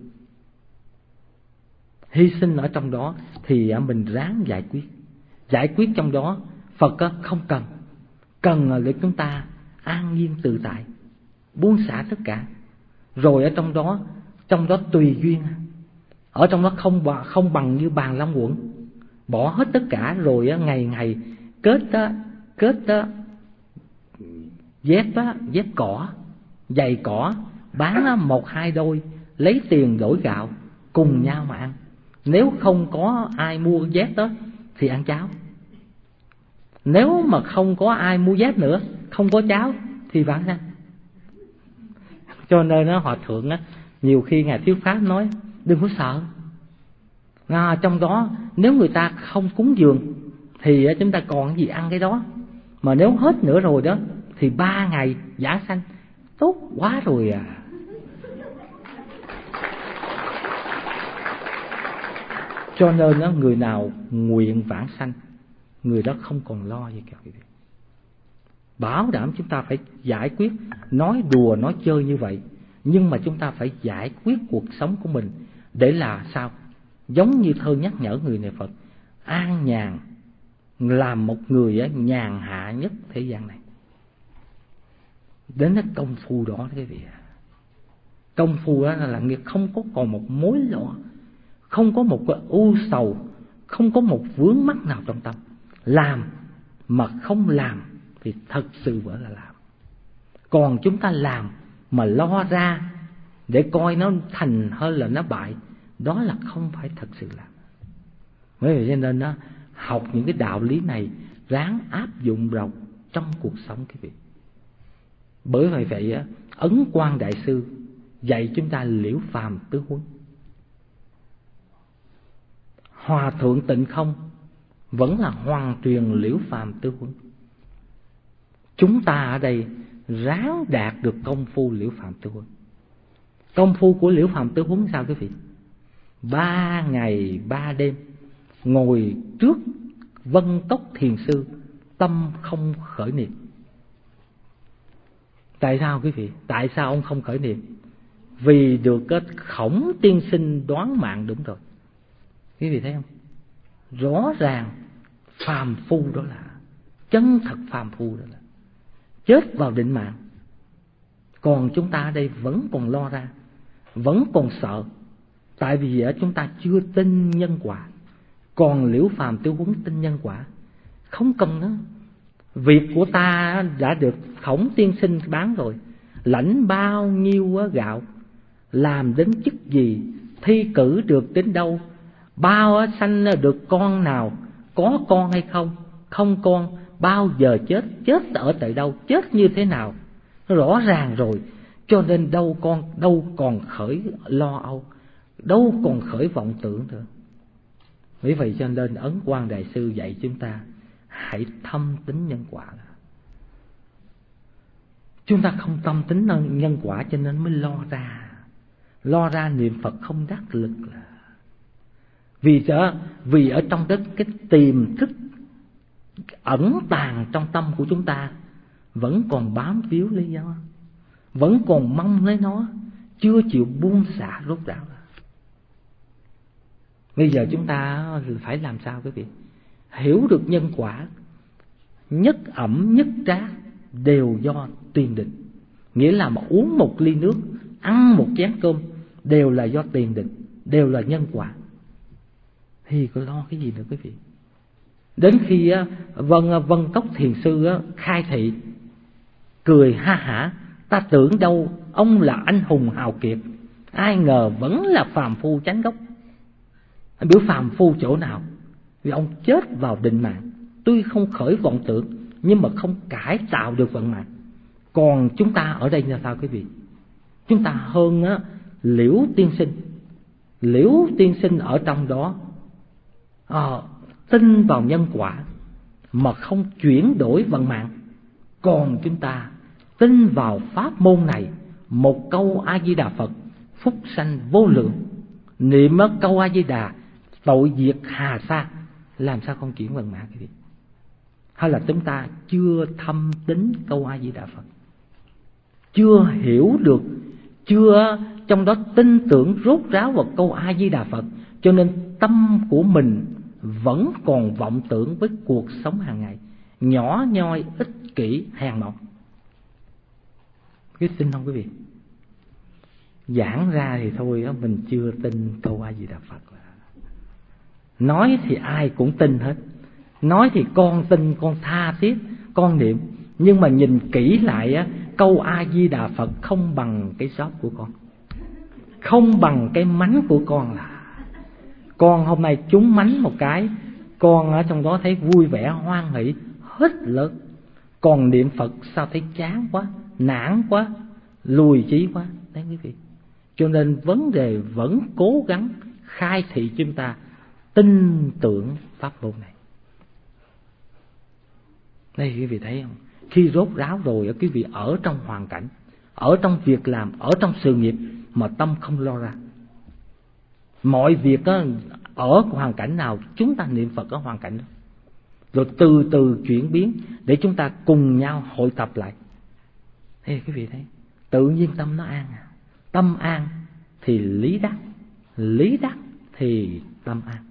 hy sinh ở trong đó thì mình ráng giải quyết. Giải quyết trong đó Phật không cần, cần là để chúng ta an nhiên tự tại, buông xả tất cả. Rồi ở trong đó, trong đó tùy duyên, ở trong đó không không bằng như Bàn Long Uẩn, bỏ hết tất cả rồi ngày ngày kết đó, kết đó, dép đó, dép cỏ, giày cỏ, bán một hai đôi, lấy tiền đổi gạo, cùng nhau mà ăn. Nếu không có ai mua dép đó thì ăn cháo. Nếu mà không có ai mua dép nữa, không có cháo thì vãng sanh. Cho nên đó, Hòa Thượng á, nhiều khi Ngài Thuyết Pháp nói đừng có sợ. À, trong đó nếu người ta không cúng dường thì chúng ta còn gì ăn cái đó. Mà nếu hết nữa rồi đó thì ba ngày vãng sanh, tốt quá rồi à. Cho nên đó, người nào nguyện vãng sanh, người đó không còn lo gì cả. Bảo đảm chúng ta phải giải quyết. Nói đùa nói chơi như vậy, nhưng mà chúng ta phải giải quyết cuộc sống của mình để là sao? Giống như thơ nhắc nhở người niệm Phật, an nhàn, làm một người nhàn hạ nhất thế gian này. Đến cái công phu đó quý vị, công phu đó là nghiệp không có còn một mối lo, không có một cái u sầu, không có một vướng mắc nào trong tâm. Làm mà không làm thì thật sự vẫn là làm. Còn chúng ta làm mà lo ra để coi nó thành hơn là nó bại, đó là không phải thật sự làm. Bởi vậy cho nên đó, học những cái đạo lý này ráng áp dụng vào trong cuộc sống quý vị. Bởi vậy vậy Ấn Quang Đại Sư dạy chúng ta Liễu Phàm Tứ Huấn. Hòa Thượng Tịnh Không vẫn là hoàng truyền Liễu Phàm Tứ Huấn. Chúng ta ở đây ráng đạt được công phu Liễu Phàm Tứ Huấn. Công phu của Liễu Phàm Tứ Huấn sao quý vị? Ba ngày ba đêm ngồi trước Vân Tốc Thiền Sư, tâm không khởi niệm. Tại sao quý vị? Tại sao ông không khởi niệm? Vì được cái Khổng tiên sinh đoán mạng đúng rồi. Quý vị thấy không? Rõ ràng phàm phu đó là chân thật, phàm phu đó là chết vào định mạng. Còn chúng ta ở đây vẫn còn lo ra, vẫn còn sợ. Tại vì chúng ta chưa tin nhân quả. Còn Liễu Phàm Tứ Huấn tin nhân quả, không cần nữa. Việc của ta đã được Khổng tiên sinh bán rồi, lãnh bao nhiêu gạo, làm đến chức gì, thi cử được đến đâu, bao sanh được con nào, có con hay không, không con, bao giờ chết, chết ở tại đâu, chết như thế nào, rõ ràng rồi. Cho nên đâu con đâu còn khởi lo âu, đâu còn khởi vọng tưởng nữa. Vì vậy cho nên Ấn Quang Đại Sư dạy chúng ta hãy thâm tín nhân quả. Chúng ta không tâm tín nhân quả cho nên mới lo ra, lo ra niệm Phật không đắc lực là vì đó, vì ở trong đất cái tiềm thức ẩn tàng trong tâm của chúng ta vẫn còn bám víu lấy nó, vẫn còn mong lấy nó, chưa chịu buông xả rốt ráo. Bây giờ chúng ta phải làm sao quý vị? Hiểu được nhân quả, nhất ẩm nhất trác đều do tiền định. Nghĩa là mà uống một ly nước, ăn một chén cơm đều là do tiền định, đều là nhân quả. Thì có lo cái gì nữa quý vị? Đến khi Vân Vân Tốc Thiền Sư khai thị, cười ha hả, ta tưởng đâu ông là anh hùng hào kiệt, ai ngờ vẫn là phàm phu chánh gốc. Anh biểu phàm phu chỗ nào? Vì ông chết vào định mạng, tuy không khởi vọng tưởng nhưng mà không cải tạo được vận mạng. Còn chúng ta ở đây là sao quý vị? Chúng ta hơn á, Liễu Tiên Sinh. Liễu Tiên Sinh ở trong đó à, tin vào nhân quả mà không chuyển đổi vận mạng. Còn chúng ta tin vào pháp môn này, một câu A Di Đà Phật phúc sanh vô lượng, niệm câu A Di Đà tội diệt hà sa, làm sao không chuyển vận mạng quý vị? Hay là chúng ta chưa thâm tín câu A Di Đà Phật, chưa hiểu được, chưa trong đó tin tưởng rốt ráo vào câu A Di Đà Phật, cho nên tâm của mình vẫn còn vọng tưởng với cuộc sống hàng ngày, nhỏ nhoi, ích kỷ, hèn mọn. Cái tin không quý vị? Giảng ra thì thôi mình chưa tin câu A Di Đà Phật. Nói thì ai cũng tin hết, nói thì con tin, con tha thiết, con niệm, nhưng mà nhìn kỹ lại á, câu A Di Đà Phật không bằng cái shop của con, không bằng cái mánh của con. Là con hôm nay trúng mánh một cái, con ở trong đó thấy vui vẻ hoan hỷ hết lớn. Còn niệm Phật sao thấy chán quá, nản quá, lùi chí quá. Đấy quý vị. Cho nên vấn đề vẫn cố gắng khai thị chúng ta tin tưởng pháp môn này. Đây quý vị thấy không? Khi rốt ráo rồi, quý vị ở trong hoàn cảnh, ở trong việc làm, ở trong sự nghiệp mà tâm không lo ra. Mọi việc đó, ở hoàn cảnh nào chúng ta niệm Phật ở hoàn cảnh đó, rồi từ từ chuyển biến để chúng ta cùng nhau hội tập lại. Thế quý vị thấy, tự nhiên tâm nó an à. Tâm an thì lý đắc, lý đắc thì tâm an.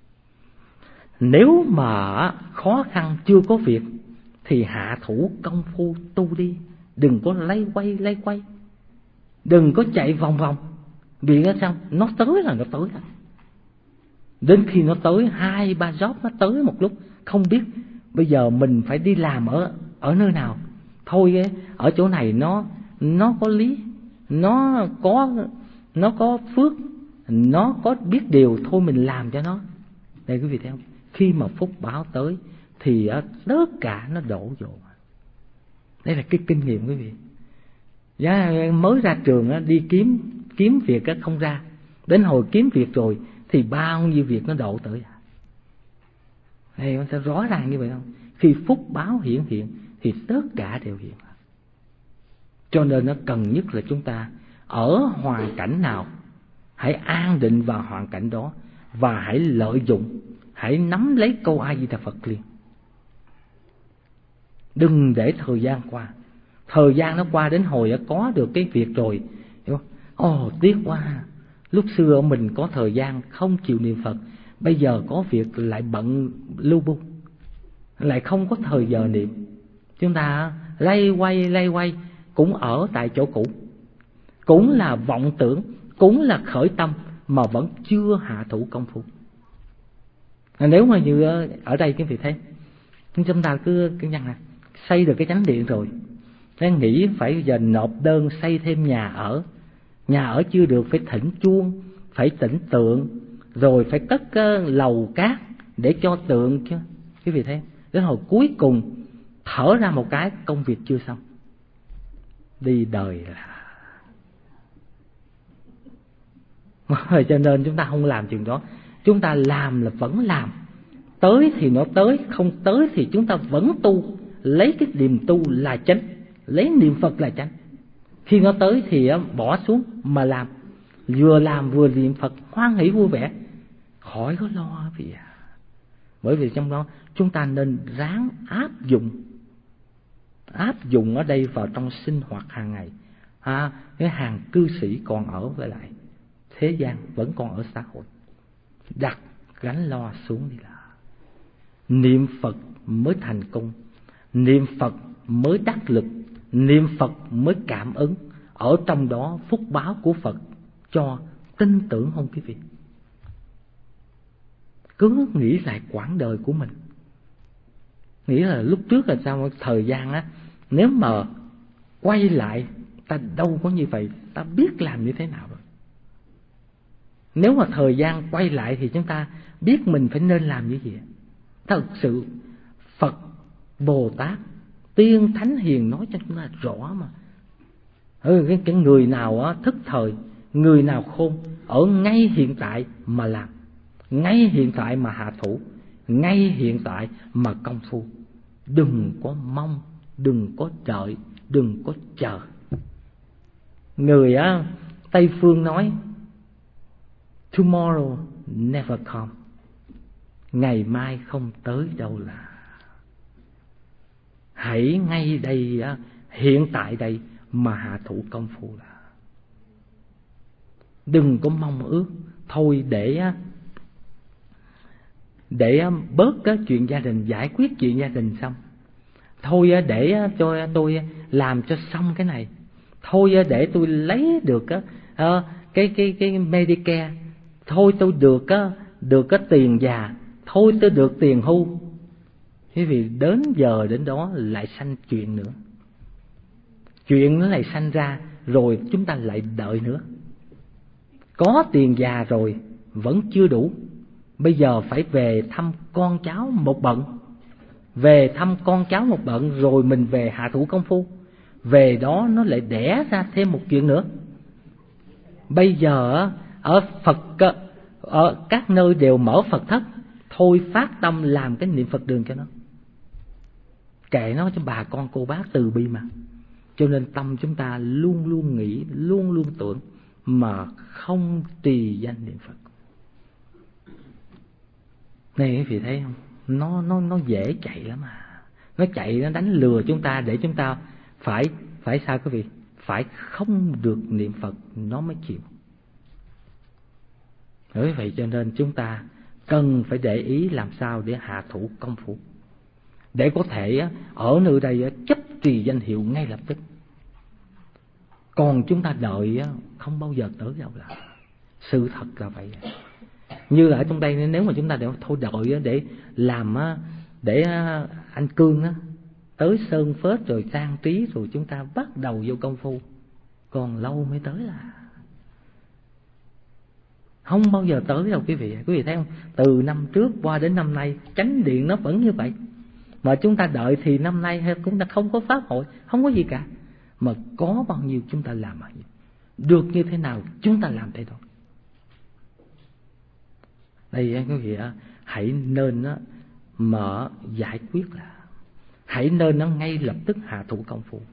Nếu mà khó khăn chưa có việc thì hạ thủ công phu tu đi, đừng có lay quay lay quay, đừng có chạy vòng vòng. Vì nó sao? Nó tới là nó tới. Đến khi nó tới hai ba job nó tới một lúc, không biết bây giờ mình phải đi làm ở ở nơi nào. Thôi ở chỗ này nó nó có lý, nó có nó có phước, nó có biết điều, thôi mình làm cho nó. Đây quý vị thấy không? Khi mà phúc báo tới thì tất cả nó đổ vô. Đây là cái kinh nghiệm quý vị. Giá mới ra trường đi kiếm kiếm việc không ra, đến hồi kiếm việc rồi thì bao nhiêu việc nó đổ tới. Đây nó sẽ rõ ràng như vậy không? Khi phúc báo hiển hiện thì tất cả đều hiện. Cho nên nó cần nhất là chúng ta ở hoàn cảnh nào hãy an định vào hoàn cảnh đó và hãy lợi dụng, hãy nắm lấy câu A Di Đà Phật liền. Đừng để thời gian qua. Thời gian nó qua đến hồi có được cái việc rồi, ồ oh, tiếc quá, lúc xưa mình có thời gian không chịu niệm Phật, bây giờ có việc lại bận lưu bu, lại không có thời giờ niệm. Chúng ta lay quay lay quay cũng ở tại chỗ cũ, cũng là vọng tưởng, cũng là khởi tâm mà vẫn chưa hạ thủ công phu. Nếu mà như ở đây quý vị thấy, chúng ta cứ cứ nhắc là xây được cái chánh điện rồi, thế nghĩ phải giờ nộp đơn xây thêm nhà ở. Nhà ở chưa được, phải thỉnh chuông, phải tĩnh tượng, rồi phải cất cái lầu cát để cho tượng chứ. Quý vị thấy, đến hồi cuối cùng thở ra một cái, công việc chưa xong, đi đời là. Cho nên chúng ta không làm chuyện đó. Chúng ta làm là vẫn làm, tới thì nó tới, không tới thì chúng ta vẫn tu, lấy cái niềm tu là chánh, lấy niệm Phật là chánh. Khi nó tới thì bỏ xuống mà làm, vừa làm vừa niệm Phật, hoan hỷ vui vẻ, khỏi có lo gì à. Bởi vì trong đó chúng ta nên ráng áp dụng, áp dụng ở đây vào trong sinh hoạt hàng ngày. À, cái hàng cư sĩ còn ở với lại thế gian, vẫn còn ở xã hội, đặt gánh lo xuống đi là. Niệm Phật mới thành công, niệm Phật mới đắc lực, niệm Phật mới cảm ứng. Ở trong đó phúc báo của Phật cho, tin tưởng không quý vị? Cứ nghĩ lại quãng đời của mình, nghĩ là lúc trước là sao, thời gian á, nếu mà quay lại ta đâu có như vậy, ta biết làm như thế nào rồi. Nếu mà thời gian quay lại thì chúng ta biết mình phải nên làm như gì. Thật sự Phật, Bồ Tát, Tiên, Thánh, Hiền nói cho chúng ta rõ mà. Ừ, cái, cái người nào á, thức thời, người nào khôn, ở ngay hiện tại mà làm, ngay hiện tại mà hạ thủ, ngay hiện tại mà công phu. Đừng có mong, đừng có đợi, đừng có chờ. Người á, Tây Phương nói tomorrow never come, ngày mai không tới đâu là. Hãy ngay đây á, hiện tại đây mà hạ thủ công phu là. Đừng có mong ước thôi để để bớt cái chuyện gia đình, giải quyết chuyện gia đình xong, thôi để cho tôi làm cho xong cái này, thôi để tôi lấy được cái cái cái Medicare, thôi tôi được được cái tiền già, thôi tôi được tiền hưu. Thế vì đến giờ đến đó lại sanh chuyện nữa, chuyện nó lại sanh ra, rồi chúng ta lại đợi nữa. Có tiền già rồi vẫn chưa đủ, bây giờ phải về thăm con cháu một bận, về thăm con cháu một bận rồi mình về hạ thủ công phu, về đó nó lại đẻ ra thêm một chuyện nữa. Bây giờ ở Phật, ở các nơi đều mở Phật thất, thôi phát tâm làm cái niệm Phật đường cho nó, kệ nó cho bà con cô bác từ bi mà. Cho nên tâm chúng ta luôn luôn nghĩ, luôn luôn tưởng, mà không trì danh niệm Phật. Này quý vị thấy không? Nó nó nó dễ chạy lắm mà. Nó chạy, nó đánh lừa chúng ta để chúng ta phải phải sao quý vị? Phải không được niệm Phật nó mới chịu. Bởi vậy cho nên chúng ta cần phải để ý làm sao để hạ thủ công phu, để có thể ở nơi đây chấp trì danh hiệu ngay lập tức. Còn chúng ta đợi không bao giờ tới đâu là. Sự thật là vậy. Như là ở trong đây, nếu mà chúng ta để thôi đợi để làm, để anh Cương á tới sơn phết rồi trang trí rồi chúng ta bắt đầu vô công phu, còn lâu mới tới là. Không bao giờ tới đâu quý vị. Quý vị thấy không? Từ năm trước qua đến năm nay chánh điện nó vẫn như vậy, mà chúng ta đợi thì năm nay cũng đã không có pháp hội, không có gì cả. Mà có bao nhiêu chúng ta làm bao nhiêu, được như thế nào chúng ta làm thế thôi. Đây quý vị, hãy nên mở giải quyết là, hãy nên nó ngay lập tức hạ thủ công phu.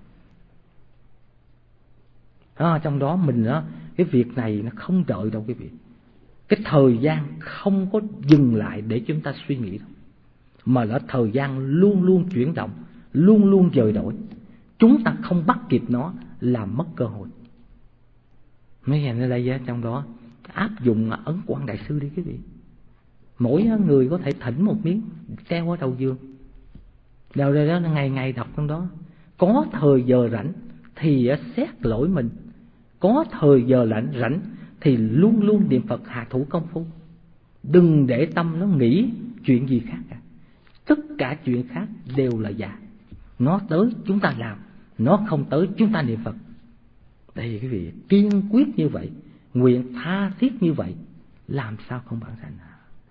À, trong đó mình đó, cái việc này nó không đợi đâu quý vị. Cái thời gian không có dừng lại để chúng ta suy nghĩ đâu, mà là thời gian luôn luôn chuyển động, luôn luôn dời đổi. Chúng ta không bắt kịp nó làm mất cơ hội. Mấy ngày ở đây trong đó áp dụng Ấn Quang Đại Sư đi quý vị. Mỗi người có thể thỉnh một miếng treo ở đầu giường, đầu đây đó ngày ngày đọc trong đó. Có thời giờ rảnh thì xét lỗi mình, có thời giờ rảnh rảnh thì luôn luôn niệm Phật hạ thủ công phu. Đừng để tâm nó nghĩ chuyện gì khác cả. Tất cả chuyện khác đều là giả. Nó tới chúng ta làm, nó không tới chúng ta niệm Phật. Đây quý vị, kiên quyết như vậy, nguyện tha thiết như vậy, làm sao không vãng sanh.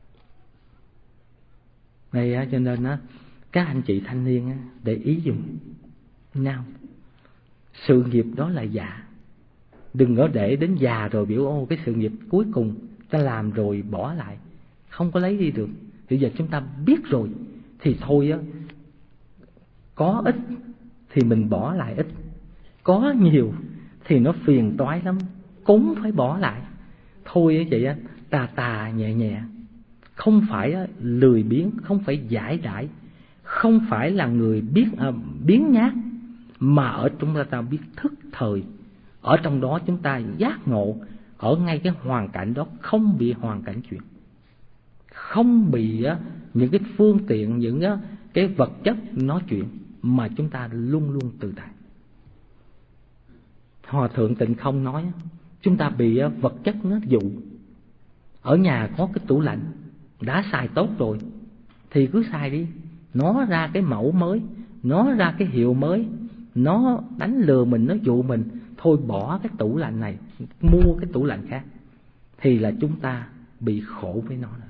Đây cho nên á, các anh chị thanh niên á, để ý dùng nhau. Sự nghiệp đó là già. Đừng có để đến già rồi biểu ô cái sự nghiệp cuối cùng ta làm rồi bỏ lại, không có lấy đi được. Bây giờ chúng ta biết rồi thì thôi á, có ít thì mình bỏ lại ít, có nhiều thì nó phiền toái lắm, cũng phải bỏ lại. Thôi á vậy á, tà tà nhẹ nhẹ, không phải á, lười biếng, không phải giải đãi, không phải là người biết à, biếng nhác, mà ở chúng ta biết thức thời. Ở trong đó chúng ta giác ngộ, ở ngay cái hoàn cảnh đó không bị hoàn cảnh chuyển, không bị á, những cái phương tiện, những á, cái vật chất nó chuyển, mà chúng ta luôn luôn tự tại. Hòa thượng Tịnh Không nói chúng ta bị á, vật chất nó dụ. Ở nhà có cái tủ lạnh đã xài tốt rồi thì cứ xài đi, nó ra cái mẫu mới, nó ra cái hiệu mới, nó đánh lừa mình, nó dụ mình, thôi bỏ cái tủ lạnh này, mua cái tủ lạnh khác, thì là chúng ta bị khổ với nó.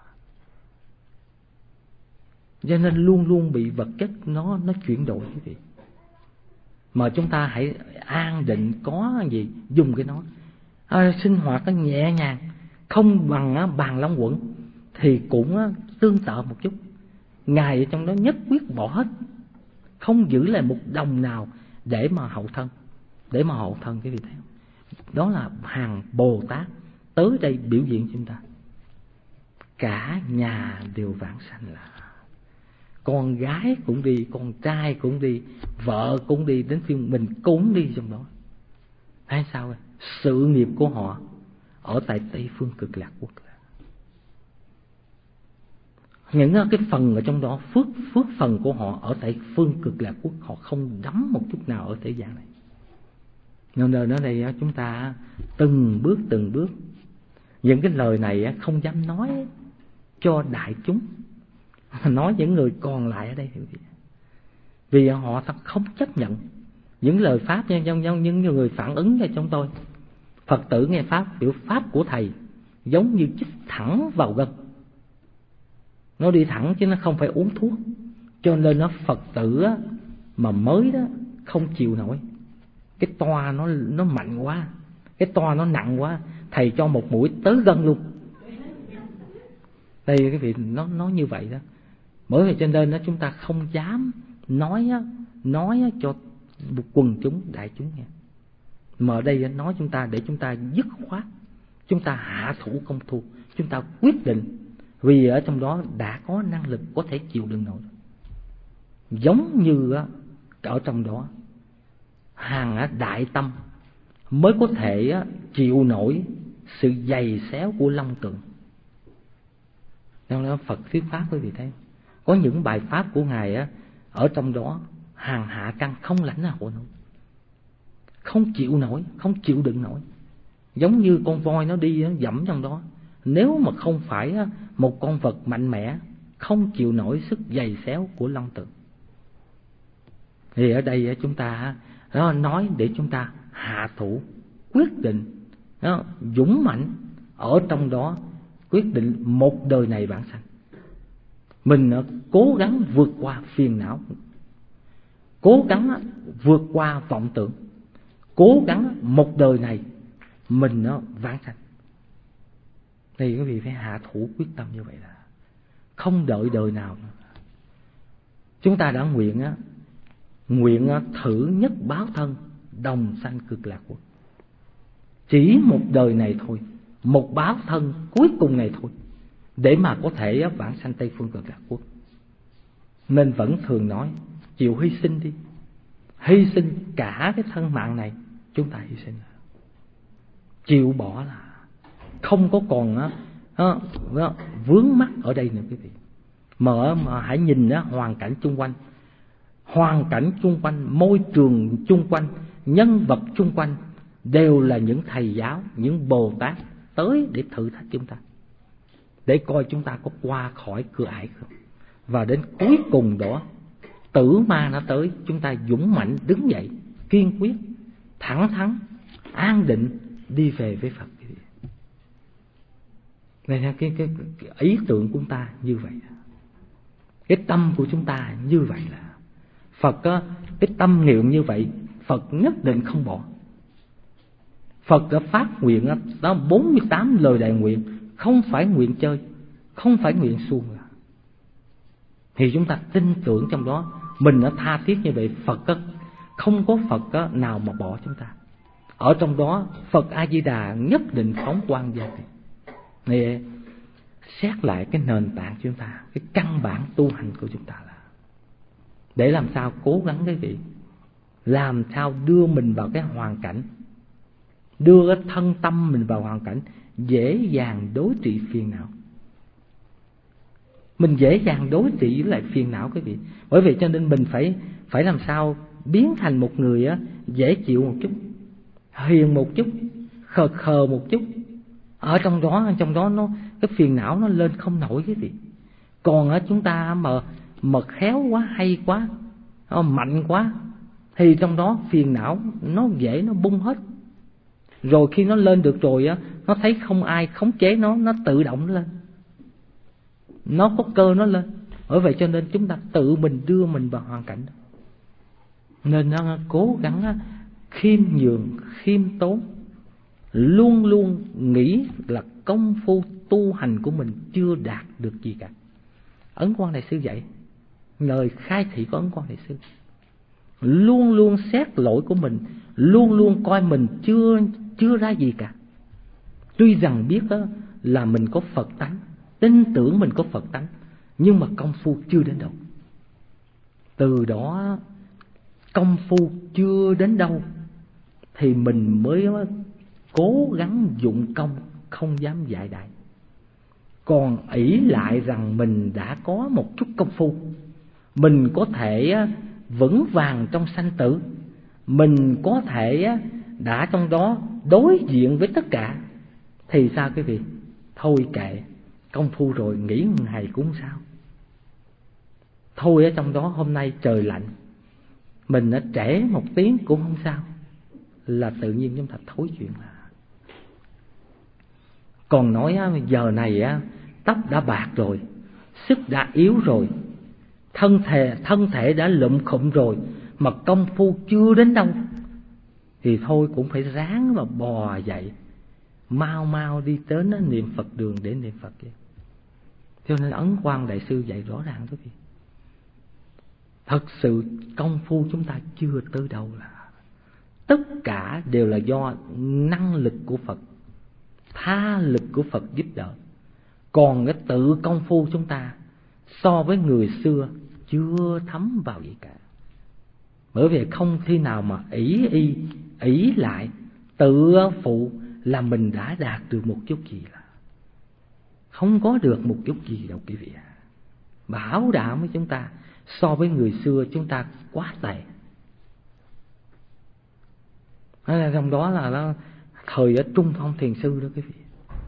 Cho nên luôn luôn bị vật chất nó nó chuyển đổi quý vị. Mà chúng ta hãy an định, có gì dùng cái nó, à, sinh hoạt nó nhẹ nhàng, không bằng á, bàn long quẩn thì cũng á, tương tự một chút. Ngài ở trong đó nhất quyết bỏ hết, không giữ lại một đồng nào để mà hậu thân, để mà hậu thân cái vị theo. Đó là hàng Bồ Tát tới đây biểu diễn chúng ta. Cả nhà đều vãng sanh, là con gái cũng đi, con trai cũng đi, vợ cũng đi, đến phiên mình cũng đi trong đó. Hay sao vậy? Sự nghiệp của họ ở tại Tây Phương Cực Lạc Quốc. Những cái phần ở trong đó, phước phước phần của họ ở tại Phương Cực Lạc Quốc, họ không đắm một chút nào ở thế gian này. Nên ở đây chúng ta từng bước từng bước, những cái lời này không dám nói cho đại chúng, nói những người còn lại ở đây, vì họ không chấp nhận những lời pháp như những người phản ứng cho chúng tôi. Phật tử nghe pháp, biểu pháp của thầy giống như chích thẳng vào gân, nó đi thẳng chứ nó không phải uống thuốc. Cho nên nó Phật tử mà mới đó không chịu nổi, cái toa nó nó mạnh quá, cái toa nó nặng quá, thầy cho một mũi tới gân luôn. Đây cái vị nó nói như vậy đó. Bởi vậy cho nên đó, chúng ta không dám nói nói cho quần chúng đại chúng nghe. Mà ở đây nói chúng ta để chúng ta dứt khoát, chúng ta hạ thủ công thu, chúng ta quyết định, vì ở trong đó đã có năng lực có thể chịu đựng nổi. Giống như ở trong đó hàng đại tâm mới có thể chịu nổi sự dày xéo của long tượng. Đó là Phật thuyết pháp quý vị thấy. Có những bài pháp của Ngài á, ở trong đó hàng hạ căn không lãnh nào nổi, không chịu nổi, không chịu đựng nổi. Giống như con voi nó đi dẫm trong đó, nếu mà không phải một con vật mạnh mẽ, không chịu nổi sức dày xéo của long tượng. Thì ở đây chúng ta đó, nói để chúng ta hạ thủ, quyết định đó, dũng mạnh ở trong đó, quyết định một đời này vãng sanh. Mình cố gắng vượt qua phiền não, cố gắng vượt qua vọng tưởng, cố gắng một đời này mình nó vãng sanh. Thì quý vị phải hạ thủ quyết tâm như vậy, là không đợi đời nào nữa. Chúng ta đã nguyện á, nguyện thử nhất báo thân đồng sanh Cực Lạc Quốc. Chỉ một đời này thôi, một báo thân cuối cùng này thôi, để mà có thể vãng sanh Tây Phương Cực Lạc Quốc. Nên vẫn thường nói chịu hy sinh đi, hy sinh cả cái thân mạng này, chúng ta hy sinh, chịu bỏ là không có còn á, á, á, vướng mắc ở đây nữa quý vị. Mà, mà hãy nhìn á, hoàn cảnh chung quanh, hoàn cảnh chung quanh, môi trường chung quanh, nhân vật chung quanh đều là những thầy giáo, những Bồ Tát tới để thử thách chúng ta, để coi chúng ta có qua khỏi cửa ải không. Và đến cuối cùng đó, tử ma nó tới, chúng ta dũng mạnh đứng dậy, kiên quyết, thẳng thắn, an định đi về với Phật. Này là cái, cái, cái ý tưởng của chúng ta như vậy, cái tâm của chúng ta như vậy là Phật á, cái tâm niệm như vậy Phật nhất định không bỏ. Phật đã phát nguyện đó bốn mươi tám lời đại nguyện, không phải nguyện chơi, không phải nguyện suông. Thì chúng ta tin tưởng trong đó, mình đã tha thiết như vậy, Phật á, không có Phật á, nào mà bỏ chúng ta. Ở trong đó Phật A Di Đà nhất định phóng quang gia. Này, xét lại cái nền tảng chúng ta, cái căn bản tu hành của chúng ta là để làm sao cố gắng cái gì, làm sao đưa mình vào cái hoàn cảnh, đưa cái thân tâm mình vào hoàn cảnh dễ dàng đối trị phiền não. Mình dễ dàng đối trị với lại phiền não quý vị. Bởi vậy cho nên mình phải phải làm sao biến thành một người á, dễ chịu một chút, hiền một chút, khờ khờ một chút. Ở trong đó trong đó nó cái phiền não nó lên không nổi cái gì. Còn ở chúng ta mà mà khéo quá, hay quá, mạnh quá thì trong đó phiền não nó dễ nó bung hết. Rồi khi nó lên được rồi á, nó thấy không ai khống chế nó, nó tự động lên, nó có cơ nó lên. Bởi vậy cho nên chúng ta tự mình đưa mình vào hoàn cảnh đó. Nên nó cố gắng khiêm nhường, khiêm tốn, luôn luôn nghĩ là công phu tu hành của mình chưa đạt được gì cả. Ấn Quang Đại Sư dạy, lời khai thị của Ấn Quang Đại Sư, luôn luôn xét lỗi của mình, luôn luôn coi mình chưa chưa ra gì cả. Tuy rằng biết đó là mình có Phật tánh, tin tưởng mình có Phật tánh, nhưng mà công phu chưa đến đâu. Từ đó công phu chưa đến đâu thì mình mới cố gắng dụng công, không dám dại đại. Còn ỷ lại rằng mình đã có một chút công phu, mình có thể vững vàng trong sanh tử, mình có thể đã trong đó đối diện với tất cả, thì sao quý vị? Thôi kệ, công phu rồi nghỉ một ngày cũng sao. Thôi ở trong đó hôm nay trời lạnh, mình đã trễ một tiếng cũng không sao, là tự nhiên chúng ta thối chuyện là. Còn nói giờ này á, tóc đã bạc rồi, sức đã yếu rồi, thân thể thân thể đã lụm khụm rồi, mà công phu chưa đến đâu, thì thôi cũng phải ráng mà bò dậy, mau mau đi tới nó niệm Phật đường để niệm Phật kia. Cho nên Ấn Quang Đại Sư dạy rõ ràng đó. Thật sự công phu chúng ta chưa tới đâu, là tất cả đều là do năng lực của Phật, tha lực của Phật giúp đỡ. Còn cái tự công phu chúng ta so với người xưa chưa thấm vào gì cả. Bởi vì không khi nào mà ỷ y ỷ lại tự phụ là mình đã đạt được một chút gì, là không có được một chút gì đâu quý vị ạ. Bảo đảm với chúng ta so với người xưa chúng ta quá tệ. Trong đó là nó, thời ở Trung Phong Thiền Sư đó quý vị,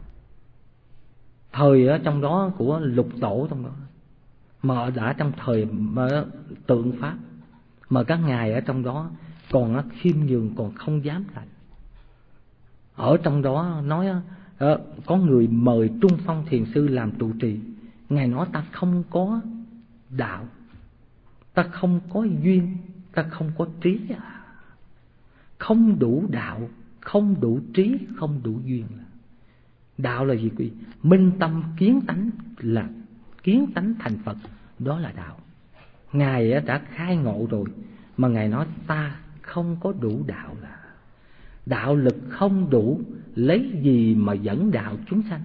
thời ở trong đó của Lục Tổ trong đó, mà đã trong thời mà tượng Pháp, mà các ngài ở trong đó còn khiêm nhường, còn không dám lạnh. Ở trong đó nói có người mời Trung Phong Thiền Sư làm trụ trì, ngài nói ta không có đạo, ta không có duyên, ta không có trí à. Không đủ đạo, không đủ trí, không đủ duyên. Đạo là gì quý? Minh tâm kiến tánh, là kiến tánh thành Phật, đó là đạo. Ngài đã khai ngộ rồi, mà ngài nói ta không có đủ đạo, là đạo lực không đủ, lấy gì mà dẫn đạo chúng sanh.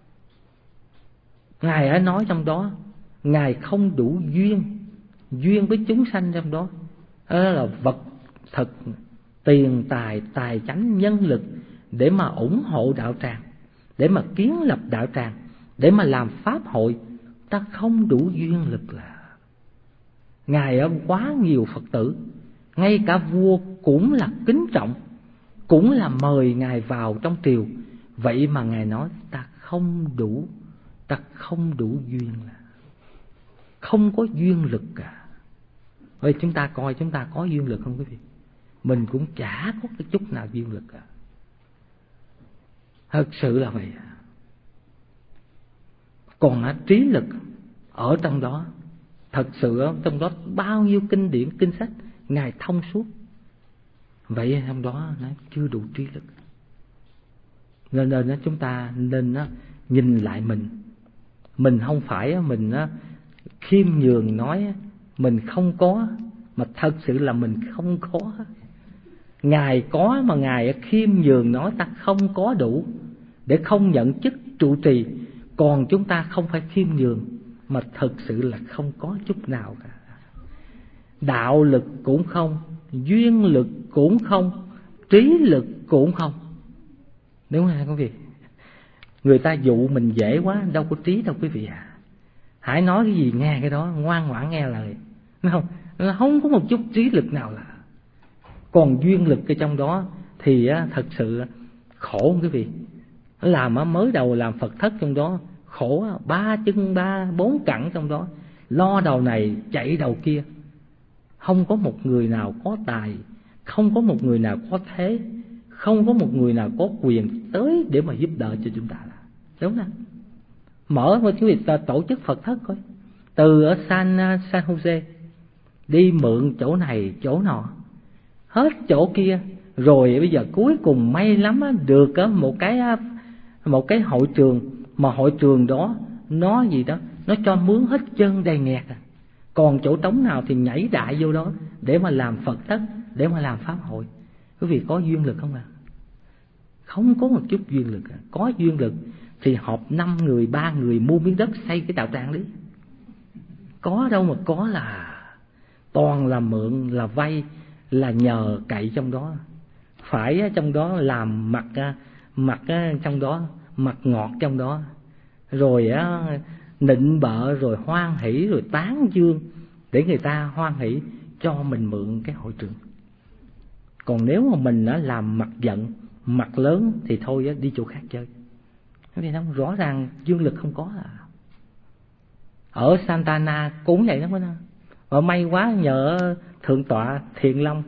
Ngài đã nói trong đó, ngài không đủ duyên, duyên với chúng sanh trong đó, đó là vật thực, tiền tài, tài chánh, nhân lực để mà ủng hộ đạo tràng, để mà kiến lập đạo tràng, để mà làm pháp hội. Ta không đủ duyên lực, là ngài ở quá nhiều Phật tử, ngay cả vua cũng là kính trọng, cũng là mời ngài vào trong triều. Vậy mà ngài nói ta không đủ, ta không đủ duyên, là không có duyên lực cả. Ơi, chúng ta coi chúng ta có duyên lực không quý vị? Mình cũng chả có cái chút nào duyên lực cả. Thật sự là vậy. Còn á, trí lực ở trong đó, thật sự ở trong đó bao nhiêu kinh điển kinh sách Ngài thông suốt. Vậy trong đó nó chưa đủ trí lực. Nên nên chúng ta nên nhìn lại mình. Mình không phải mình khiêm nhường nói mình không có, mà thật sự là mình không có. Ngài có mà Ngài khiêm nhường nói ta không có đủ để không nhận chức trụ trì. Còn chúng ta không phải khiêm nhường, mà thật sự là không có chút nào cả. Đạo lực cũng không, duyên lực cũng không, trí lực cũng không. Đúng không quý vị? Người ta dụ mình dễ quá, đâu có trí đâu quý vị à. Hãy nói cái gì nghe cái đó, ngoan ngoãn nghe lời. Đúng không? Nó không có một chút trí lực nào là. Còn duyên lực ở trong đó thì thật sự khổ quý vị. Làm mới đầu làm Phật thất trong đó khổ, ba chân ba bốn cẳng trong đó, lo đầu này chạy đầu kia. Không có một người nào có tài, không có một người nào có thế, không có một người nào có quyền tới để mà giúp đỡ cho chúng ta. Đúng không? Mở một cái việc tổ chức Phật thất coi. Từ ở San San Jose đi mượn chỗ này chỗ nọ, hết chỗ kia, rồi bây giờ cuối cùng may lắm được một cái một cái hội trường, mà hội trường đó nó gì đó, nó cho mướn hết trơn đầy nghẹt à. Còn chỗ trống nào thì nhảy đại vô đó để mà làm Phật thất, để mà làm pháp hội. Quý vị có duyên lực không ạ? À? Không có một chút duyên lực. À. Có duyên lực thì họp năm người, ba người mua miếng đất xây cái đạo tràng đi. Có đâu mà có, là toàn là mượn, là vay, là nhờ cậy trong đó. Phải trong đó làm mặt mặt trong đó, mặt ngọt trong đó, rồi nịnh bợ, rồi hoan hỷ, rồi tán dương để người ta hoan hỷ cho mình mượn cái hội trường. Còn nếu mà mình làm mặt giận, mặt lớn thì thôi đi chỗ khác chơi. Vì nó rõ ràng dương lực không có. À. Ở Santa Ana cũng vậy đó. Và may quá nhờ Thượng tọa Thiện Long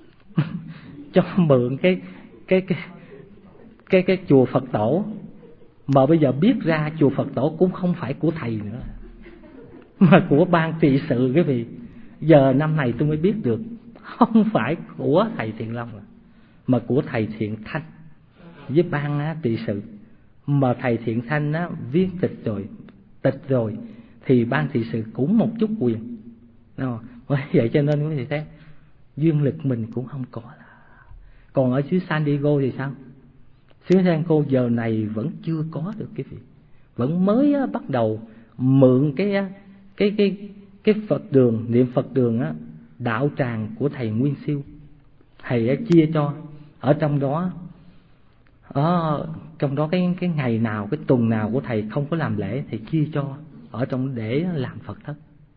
cho mượn cái cái cái cái cái chùa Phật tổ, mà bây giờ biết ra chùa Phật tổ cũng không phải của thầy nữa, mà của ban trị sự quý vị. Giờ năm này tôi mới biết được, không phải của thầy Thiện Long mà của thầy Thiện Thanh với ban trị sự. Mà thầy Thiện Thanh á, viết tịch rồi, tịch rồi thì ban trị sự cũng một chút quyền. Đó. Vậy cho nên quý vị thấy duyên lực mình cũng không có. Còn ở xứ San Diego thì sao? Xứ San Diego giờ này vẫn chưa có được quý vị, vẫn mới á, bắt đầu mượn cái cái cái cái Phật đường, niệm Phật đường á, đạo tràng của thầy Nguyên Siêu. Thầy á, chia cho ở trong đó, ở trong đó cái cái ngày nào, cái tuần nào của thầy không có làm lễ thì chia cho ở trong để làm Phật thất.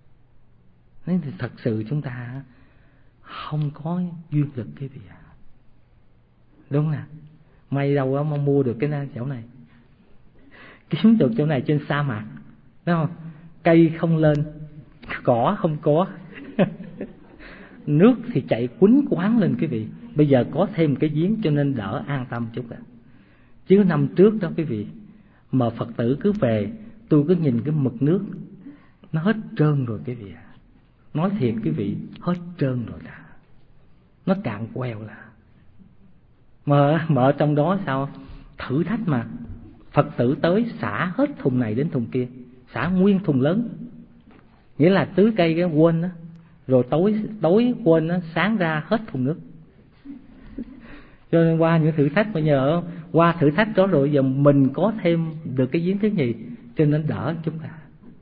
Nên thì thật sự chúng ta không có duyên lực cái gì à. Đúng nè, may đâu á mà mua được cái chỗ này, kiếm được chỗ này trên sa mạc, đúng không? Cây không lên, cỏ không có, nước thì chạy quýnh quáng lên quý vị. Bây giờ có thêm cái giếng cho nên đỡ an tâm chút ạ. À. Chứ năm trước đó quý vị, mà Phật tử cứ về, tôi cứ nhìn cái mực nước nó hết trơn rồi quý vị ạ. À. Nói thiệt quý vị, hết trơn rồi đã, nó cạn queo là. Mà, mà ở trong đó sao? Thử thách mà. Phật tử tới xả hết thùng này đến thùng kia, xả nguyên thùng lớn. Nghĩa là tưới cây cái quên đó, rồi tối tối quên đó, sáng ra hết thùng nước. Cho nên qua những thử thách, bây giờ qua thử thách đó rồi giờ mình có thêm được cái giếng thứ nhì, cho nên đỡ chút à.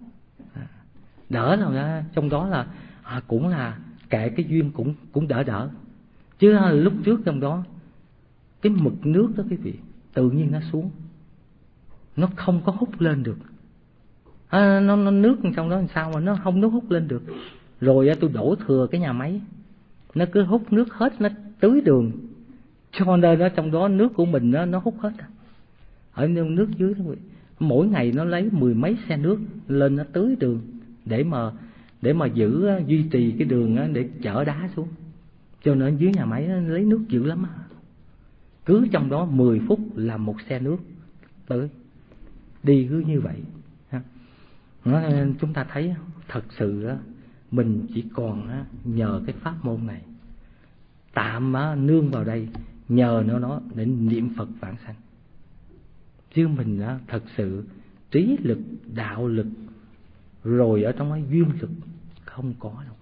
Đỡ nào đó, trong đó là à, cũng là kệ cái duyên cũng cũng đỡ đỡ. Chứ lúc trước trong đó cái mực nước đó quý vị, tự nhiên nó xuống, nó không có hút lên được. À, nó, nó nước trong đó làm sao mà nó không nước hút lên được. Rồi tôi đổ thừa cái nhà máy, nó cứ hút nước hết, nó tưới đường, cho nên đó trong đó nước của mình nó, nó hút hết. Ở nước dưới đó, mỗi ngày nó lấy mười mấy xe nước lên nó tưới đường để mà để mà giữ duy trì cái đường để chở đá xuống. Cho nên dưới nhà máy lấy nước dữ lắm. Cứ trong đó mười phút là một xe nước tới. Đi cứ như vậy. Nên chúng ta thấy thật sự mình chỉ còn nhờ cái pháp môn này, tạm nương vào đây, nhờ nó nó để niệm Phật vãng sanh. Chứ mình thật sự trí lực, đạo lực, rồi ở trong cái duyên lực không có đâu.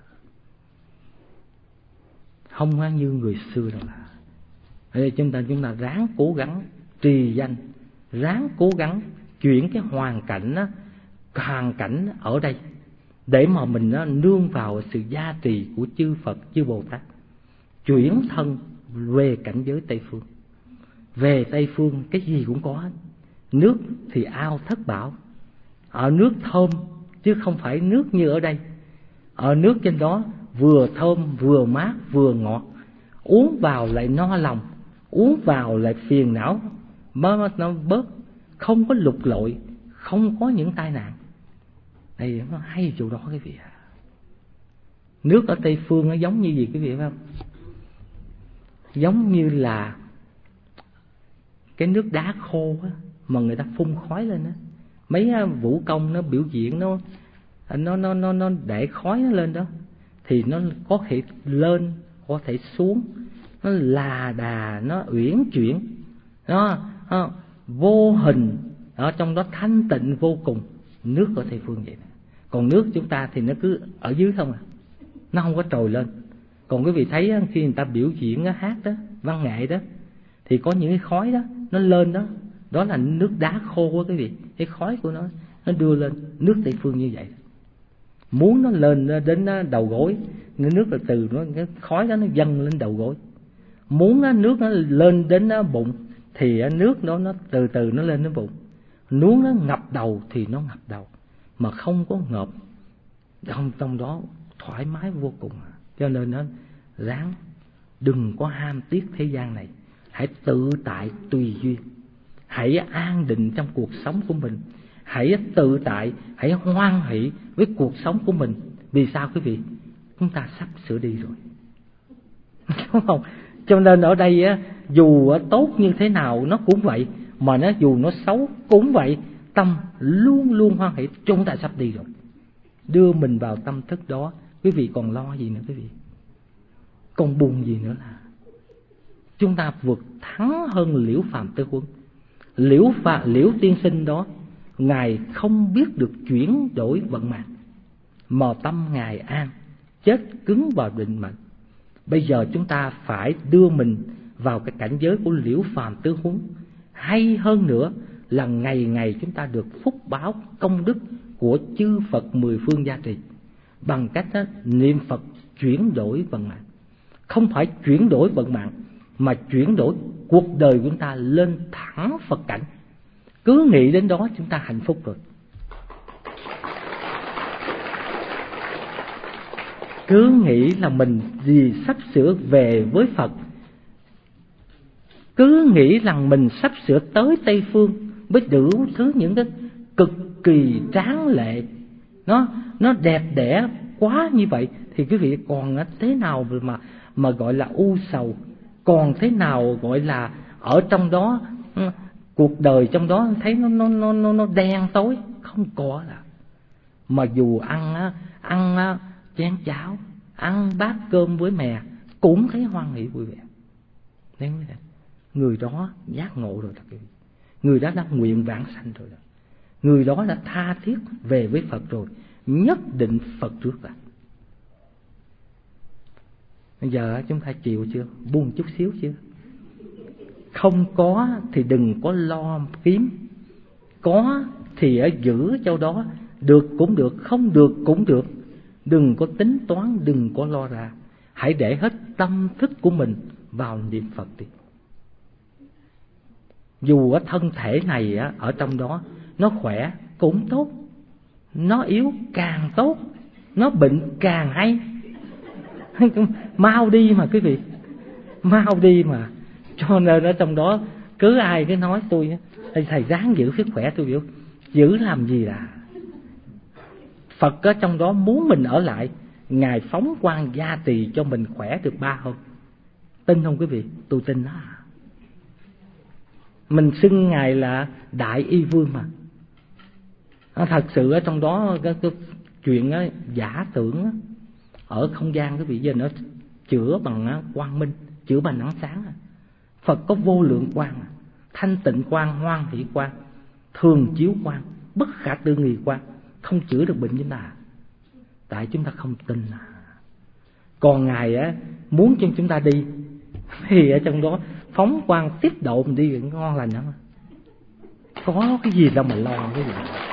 Không như người xưa đâu là. Đây chúng ta chúng ta ráng cố gắng trì danh, ráng cố gắng chuyển cái hoàn cảnh á, hoàn cảnh ở đây để mà mình á, nương vào sự gia trì của chư Phật, chư Bồ Tát, chuyển thân về cảnh giới Tây Phương. Về Tây Phương cái gì cũng có hết. Nước thì ao thất bảo, ở nước thơm chứ không phải nước như ở đây. Ở nước trên đó vừa thơm vừa mát vừa ngọt, uống vào lại no lòng, uống vào lại phiền não nó bớt, không có lục lội, không có những tai nạn. Đây nó hay chỗ đó quý vị ạ. Nước ở Tây Phương nó giống như gì quý vị phải không? Giống như là cái nước đá khô á, mà người ta phun khói lên á. Mấy vũ công nó biểu diễn nó nó nó nó nó để khói nó lên đó thì nó có thể lên, có thể xuống, nó là đà, nó uyển chuyển, nó, nó vô hình, ở trong đó thanh tịnh vô cùng. Nước ở Tây Phương vậy. Còn nước chúng ta thì nó cứ ở dưới không à, nó không có trồi lên. Còn quý vị thấy khi người ta biểu diễn hát đó, văn nghệ đó, thì có những cái khói đó nó lên đó, đó là nước đá khô quá quý vị. Cái khói của nó nó đưa lên. Nước Tây Phương như vậy, muốn nó lên đến đầu gối, nước là từ nó, cái khói đó nó dâng lên đầu gối. Muốn nước nó lên đến bụng thì nước đó nó từ từ nó lên đến bụng. Muốn nó ngập đầu thì nó ngập đầu, mà không có ngợp. Trong trong đó thoải mái vô cùng. Cho nên nó ráng đừng có ham tiếc thế gian này, hãy tự tại tùy duyên, hãy an định trong cuộc sống của mình, hãy tự tại, hãy hoan hỷ với cuộc sống của mình. Vì sao quý vị? Chúng ta sắp sửa đi rồi, đúng không? Cho nên ở đây á, dù tốt như thế nào nó cũng vậy, mà nó dù nó xấu cũng vậy, tâm luôn luôn hoan hỷ. Chúng ta sắp đi rồi, đưa mình vào tâm thức đó. Quý vị còn lo gì nữa quý vị? Còn buồn gì nữa là chúng ta vượt thắng hơn Liễu Phàm Tư Huân. Liễu Phà, Liễu tiên sinh đó, ngài không biết được chuyển đổi vận mạng, mà tâm ngài an, chết cứng vào định mệnh. Bây giờ chúng ta phải đưa mình vào cái cảnh giới của Liễu Phàm Tư Huân. Hay hơn nữa là ngày ngày chúng ta được phúc báo công đức của chư Phật mười phương gia trì, bằng cách đó, niệm Phật chuyển đổi vận mạng. Không phải chuyển đổi vận mạng, mà chuyển đổi cuộc đời của chúng ta lên thẳng Phật cảnh. Cứ nghĩ đến đó chúng ta hạnh phúc rồi. Cứ nghĩ là mình gì sắp sửa về với Phật, cứ nghĩ rằng mình sắp sửa tới Tây Phương với đủ thứ những cái cực kỳ tráng lệ, nó nó đẹp đẽ quá như vậy, thì quý vị còn thế nào mà mà gọi là u sầu, còn thế nào gọi là ở trong đó cuộc đời trong đó thấy nó nó nó nó, nó đen tối, không có là. Mà dù ăn ăn chén cháo, ăn bát cơm với mè cũng thấy hoan hỷ vui vẻ. Đấy, người đó giác ngộ rồi, người đó đã nguyện vãng sanh rồi, người đó đã tha thiết về với Phật rồi, nhất định Phật trước à. Bây giờ chúng ta chịu chưa? Buông chút xíu chưa? Không có thì đừng có lo kiếm, có thì ở giữ chỗ đó, được cũng được, không được cũng được. Đừng có tính toán, đừng có lo ra. Hãy để hết tâm thức của mình vào niệm Phật đi. Dù ở thân thể này á, ở trong đó nó khỏe cũng tốt, nó yếu càng tốt, nó bệnh càng hay. Mau đi mà quý vị, mau đi mà. Cho nên ở trong đó cứ ai cứ nói tôi thầy, thầy ráng giữ sức khỏe, tôi biểu giữ làm gì là Phật ở trong đó muốn mình ở lại, Ngài phóng quang gia trì cho mình khỏe được ba hôm. Tin không quý vị? Tôi tin đó. Mình xưng Ngài là Đại Y Vương mà. Thật sự ở trong đó cái, cái chuyện đó, giả tưởng đó, ở không gian quý vị, giờ nó chữa bằng quang minh, chữa bằng ánh sáng. Phật có vô lượng quang, thanh tịnh quang, hoan hỷ quang, thường chiếu quang, bất khả tư nghị quang, không chữa được bệnh chúng ta. Tại chúng ta không tin. Còn Ngài á muốn cho chúng ta đi thì ở trong đó phóng quang tiếp độ mình đi ngon lành lắm. Có cái gì đâu mà lo cái gì.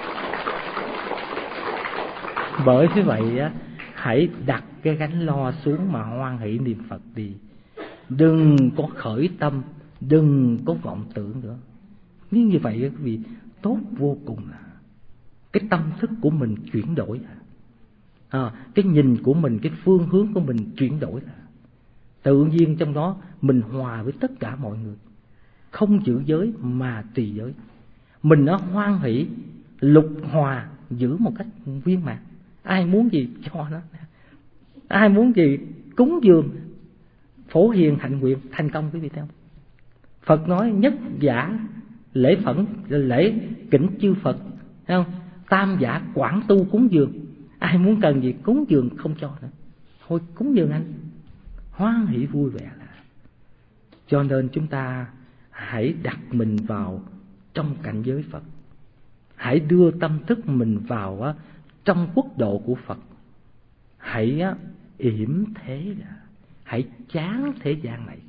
Bởi thế vậy á, hãy đặt cái gánh lo xuống mà hoan hỷ niệm Phật đi. Đừng có khởi tâm, đừng có vọng tưởng nữa. Nếu như vậy quý vị, tốt vô cùng. Là cái tâm thức của mình chuyển đổi, à, cái nhìn của mình, cái phương hướng của mình chuyển đổi. Tự nhiên trong đó mình hòa với tất cả mọi người, không giữ giới mà trì giới. Mình nó hoan hỷ lục hòa, giữ một cách viên mãn. Ai muốn gì cho nó, ai muốn gì cúng dường, phổ hiền hạnh nguyện, thành công. Quý vị thấy không? Phật nói nhất giả lễ phẫn, lễ kính chư Phật, thấy không? Tam giả quảng tu cúng dường. Ai muốn cần gì cúng dường không cho nữa, thôi cúng dường anh, hoan hỷ vui vẻ là. Cho nên chúng ta hãy đặt mình vào trong cảnh giới Phật, hãy đưa tâm thức mình vào trong quốc độ của Phật, hãy yểm thế, hãy chán thế gian này.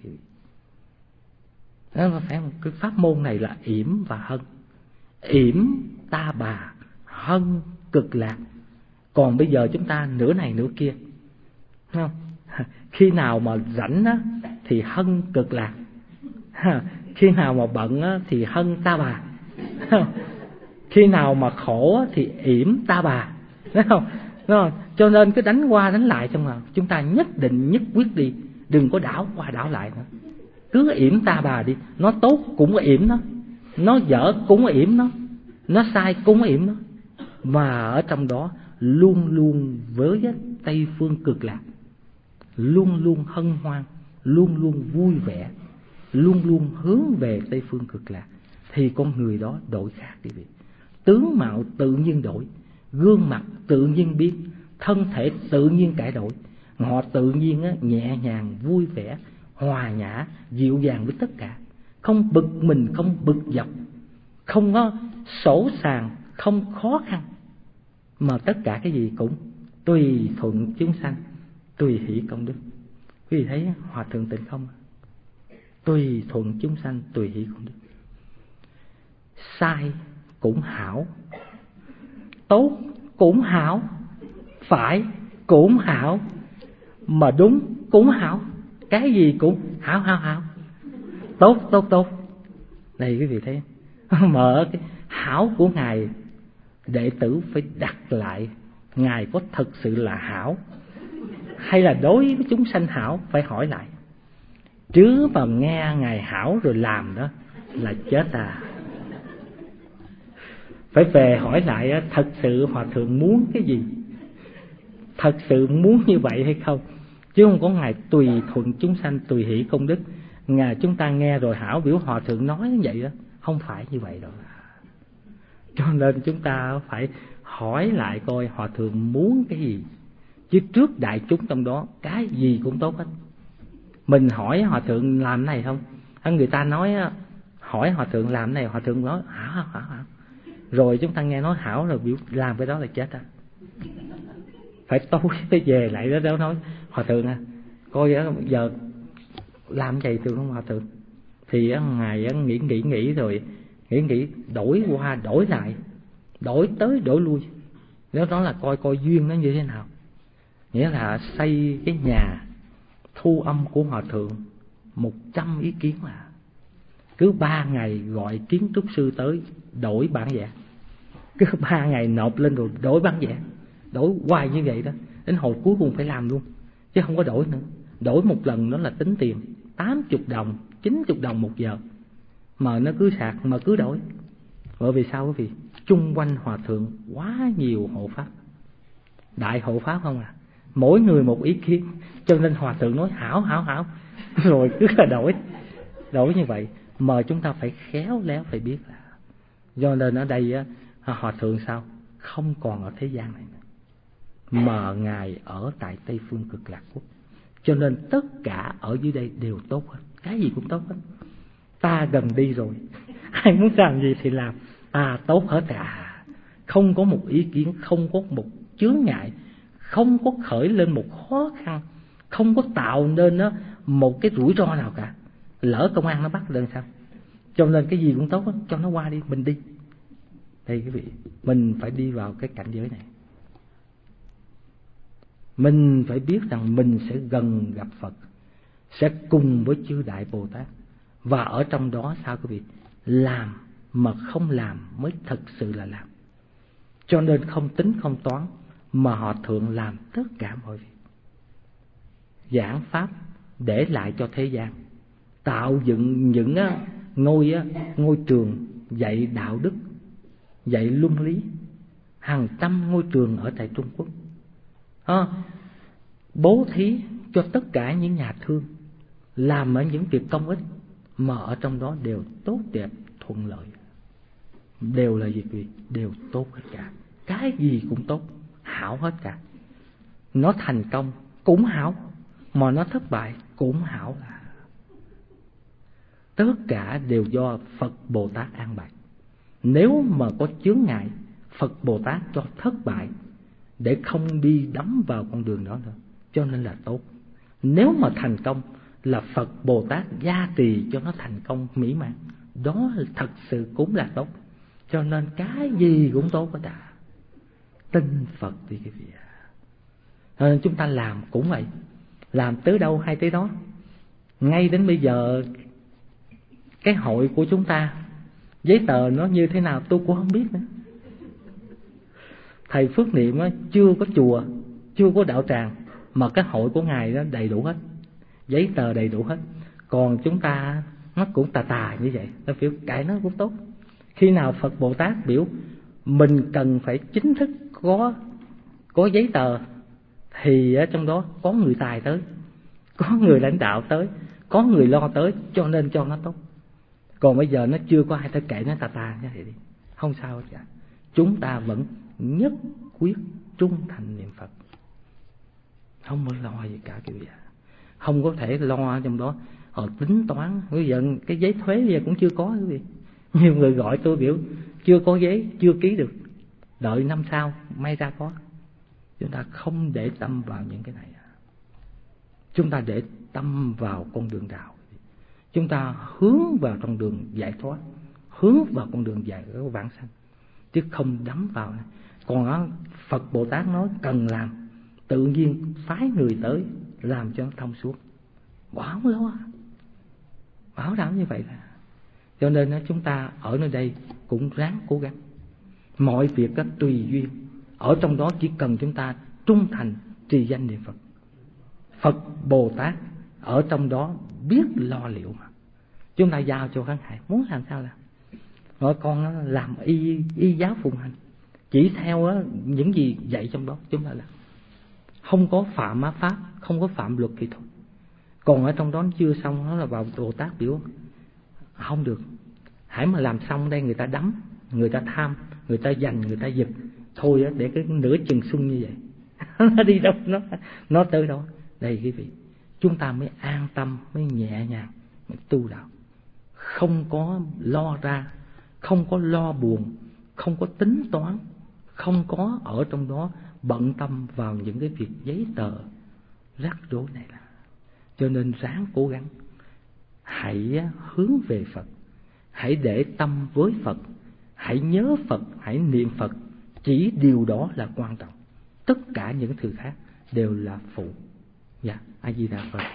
Đó phải không? Cái pháp môn này là yểm và hân. Yểm ta bà, hân cực lạc. Còn bây giờ chúng ta nửa này nửa kia, không? Khi nào mà rảnh á, thì hân cực lạc, khi nào mà bận á, thì hân ta bà, khi nào mà khổ á, thì yểm ta bà. Thấy không? Đúng. Cho nên cứ đánh qua đánh lại trong nào, chúng ta nhất định nhất quyết đi, đừng có đảo qua đảo lại nữa. Cứ yểm ta bà đi. Nó tốt cũng yểm nó, nó dở cũng yểm nó, nó sai cũng yểm nó. Mà ở trong đó luôn luôn với Tây phương cực lạc, luôn luôn hân hoan, luôn luôn vui vẻ, luôn luôn hướng về Tây phương cực lạc, thì con người đó đổi khác quý vị. Tướng mạo tự nhiên đổi, gương mặt tự nhiên biến, thân thể tự nhiên cải đổi. Họ tự nhiên á, nhẹ nhàng, vui vẻ, hòa nhã, dịu dàng với tất cả, không bực mình, không bực dọc, không có sổ sàng, không khó khăn, mà tất cả cái gì cũng tùy thuận chúng sanh, tùy hỷ công đức. Quý vị thấy Hòa Thượng Tịnh không? Tùy thuận chúng sanh, tùy hỷ công đức. Sai cũng hảo, tốt cũng hảo, phải cũng hảo, mà đúng cũng hảo. Cái gì cũng hảo hảo hảo, tốt tốt tốt. Này quý vị thấy mà ở cái hảo của Ngài, đệ tử phải đặt lại, Ngài có thực sự là hảo hay là đối với chúng sanh hảo? Phải hỏi lại. Chứ mà nghe Ngài hảo rồi làm đó là chết à. Phải về hỏi lại thật sự Hòa Thượng muốn cái gì, thật sự muốn như vậy hay không. Chứ không có Ngài tùy thuận chúng sanh, tùy hỷ công đức. Ngài chúng ta nghe rồi hảo biểu Hòa Thượng nói như vậy đó, không phải như vậy đâu. Cho nên chúng ta phải hỏi lại coi Hòa Thượng muốn cái gì. Chứ trước đại chúng trong đó cái gì cũng tốt hết. Mình hỏi Hòa Thượng làm này không, người ta nói hỏi Hòa Thượng làm này, Hòa Thượng nói hảo hảo hảo, hảo. Rồi chúng ta nghe nói hảo rồi biểu làm cái đó là chết à. Phải tối tới về lại đó, đó nói Hòa Thượng à, coi giờ làm vậy được không Hòa Thượng? Thì Ngài nghĩ nghĩ nghĩ rồi nghĩ nghĩ đổi qua đổi lại, đổi tới đổi lui. Đó, đó là coi coi duyên nó như thế nào. Nghĩa là xây cái nhà thu âm của Hòa Thượng một trăm ý kiến mà. Cứ ba ngày gọi kiến trúc sư tới đổi bản vẽ. Cứ ba ngày nộp lên rồi đổi bản vẽ. Đổi hoài như vậy đó, đến hồi cuối cùng phải làm luôn, chứ không có đổi nữa. Đổi một lần đó là tính tiền tám mươi đồng, chín mươi đồng một giờ. Mà nó cứ sạc mà cứ đổi. Bởi vì sao quý vị? Chung quanh Hòa Thượng quá nhiều hộ pháp, đại hộ pháp không à, mỗi người một ý kiến, cho nên hòa thượng nói hảo hảo hảo rồi cứ là đổi đổi như vậy. Mà chúng ta phải khéo léo, phải biết là do nên ở đây á, hòa thượng sao không còn ở thế gian này nữa, mà ngài ở tại Tây Phương Cực Lạc Quốc, cho nên tất cả ở dưới đây đều tốt hết, cái gì cũng tốt hết. Ta gần đi rồi, ai muốn làm gì thì làm, ta tốt hết cả, không có một ý kiến, không có một chướng ngại, không có khởi lên một khó khăn, không có tạo nên nó một cái rủi ro nào cả. Lỡ công an nó bắt lên sao? Cho nên cái gì cũng tốt hết, cho nó qua đi, mình đi. Đây quý vị, mình phải đi vào cái cảnh giới này. Mình phải biết rằng mình sẽ gần gặp Phật, sẽ cùng với chư Đại Bồ Tát. Và ở trong đó sao quý vị? Làm mà không làm mới thật sự là làm. Cho nên không tính không toán, mà họ thượng làm tất cả mọi việc. Giảng Pháp để lại cho thế gian, tạo dựng những ngôi, ngôi trường dạy đạo đức, dạy luân lý, hàng trăm ngôi trường ở tại Trung Quốc. À, bố thí cho tất cả những nhà thương, làm ở những việc công ích, mà ở trong đó đều tốt đẹp, thuận lợi. Đều là việc gì? Đều tốt hết cả. Cái gì cũng tốt, hảo hết cả. Nó thành công cũng hảo, mà nó thất bại cũng hảo. Là tất cả đều do Phật Bồ Tát an bài. Nếu mà có chướng ngại, Phật Bồ Tát cho thất bại để không đi đắm vào con đường đó nữa, cho nên là tốt. Nếu mà thành công là Phật Bồ Tát gia trì cho nó thành công mỹ mãn, đó thật sự cũng là tốt. Cho nên cái gì cũng tốt hết à. Tin Phật đi quý vị ạ. À, chúng ta làm cũng vậy, làm tới đâu hay tới đó. Ngay đến bây giờ cái hội của chúng ta, giấy tờ nó như thế nào tôi cũng không biết nữa. Thầy Phước Niệm á, chưa có chùa, chưa có đạo tràng, mà cái hội của ngài đó đầy đủ hết, giấy tờ đầy đủ hết. Còn chúng ta nó cũng tà tà như vậy, nó biểu cãi nó cũng tốt. Khi nào Phật Bồ Tát biểu mình cần phải chính thức có có giấy tờ, thì ở trong đó có người tài tới, có người lãnh đạo tới, có người lo tới, cho nên cho nó tốt. Còn bây giờ nó chưa có ai tới, kệ nó tà tà như vậy đi, không sao hết cả. Chúng ta vẫn nhất quyết trung thành niệm Phật, không có lo gì cả kiểu vậy. Không có thể lo trong đó họ tính toán. Bây giờ cái giấy thuế bây giờ cũng chưa có quý vị. Nhiều người gọi tôi biểu chưa có giấy, chưa ký được, đợi năm sau may ra có. Chúng ta không để tâm vào những cái này. Chúng ta để tâm vào con đường đạo. Chúng ta hướng vào con đường giải thoát, hướng vào con đường giải vãng sanh, chứ không đắm vào này. Còn đó, Phật Bồ Tát nói cần làm, tự nhiên phái người tới làm cho nó thông suốt. Bảo lo, bảo đảm như vậy là. Cho nên chúng ta ở nơi đây cũng ráng cố gắng. Mọi việc đó tùy duyên. Ở trong đó chỉ cần chúng ta trung thành trì danh niệm Phật. Phật Bồ Tát ở trong đó biết lo liệu mà. Chúng ta giao cho Khán Hải, muốn làm sao làm. Rồi con làm y, y giáo phụng hành, chỉ theo những gì dạy trong đó chúng ta làm. Không có phạm pháp, không có phạm luật kỹ thuật. Còn ở trong đó chưa xong, nó là vào Bồ Tát biểu không được. Hãy mà làm xong đây người ta đắm, người ta tham, người ta giành, người ta giật. Thôi để cái nửa chừng sung như vậy. Nó đi đâu nó, nó tới đó. Đây quý vị, chúng ta mới an tâm, mới nhẹ nhàng, mới tu đạo. Không có lo ra, không có lo buồn, không có tính toán, không có ở trong đó bận tâm vào những cái việc giấy tờ rắc rối này là. Cho nên ráng cố gắng, hãy hướng về Phật, hãy để tâm với Phật, hãy nhớ Phật, hãy niệm Phật. Chỉ điều đó là quan trọng. Tất cả những thứ khác đều là phụ. Dạ, A Di Đà Phật.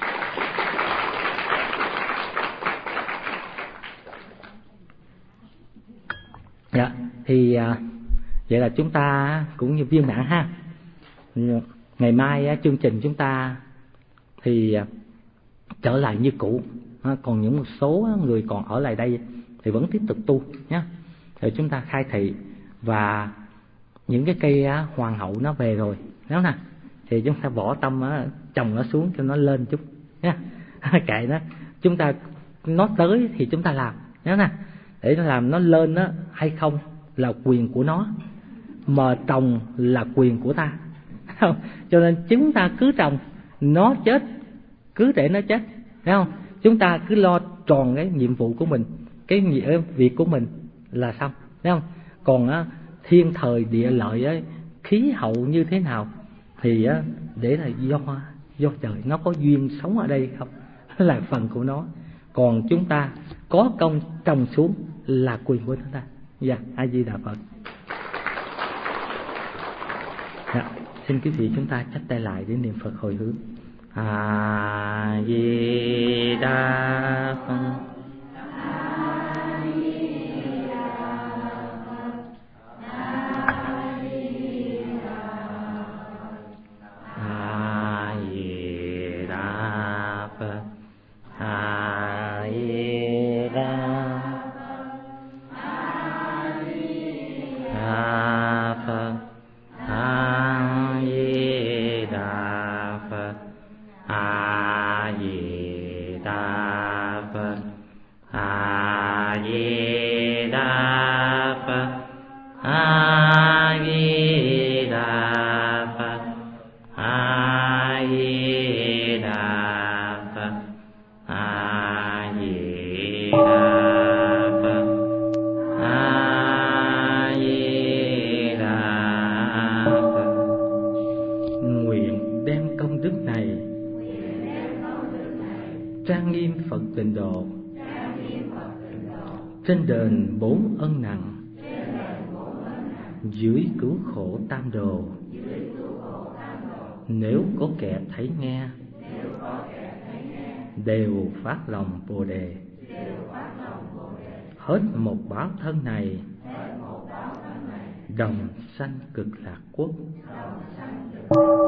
Dạ, thì à, vậy là chúng ta cũng như viên mãn ha. Ngày mai chương trình chúng ta thì trở lại như cũ. Còn những một số người còn ở lại đây thì vẫn tiếp tục tu nhé. Rồi chúng ta khai thị và những cái cây hoàng hậu nó về rồi, đúng nè, thì chúng ta bỏ tâm á, chồng nó xuống cho nó lên chút nha. Kệ nó, chúng ta nó tới thì chúng ta làm, đúng nè, để nó làm nó lên á hay không là quyền của nó, mà trồng là quyền của ta. Cho nên chúng ta cứ trồng, nó chết cứ để nó chết, thấy không? Chúng ta cứ lo tròn cái nhiệm vụ của mình, cái việc của mình là xong, thấy không? Còn á, thiên thời địa lợi á, khí hậu như thế nào thì á, để là do do trời, nó có duyên sống ở đây không là phần của nó. Còn chúng ta có công trồng xuống là quyền của chúng ta. Dạ, A Di Đà Phật. Dạ, xin quý vị chúng ta chắp tay lại để niệm Phật hồi hướng. A Di Đà Phật. Trên đền bốn ân nặng, dưới cứu khổ tam đồ. Nếu có kẻ thấy nghe, đều phát lòng Bồ Đề. Hết một báo thân này, đồng sanh cực lạc quốc.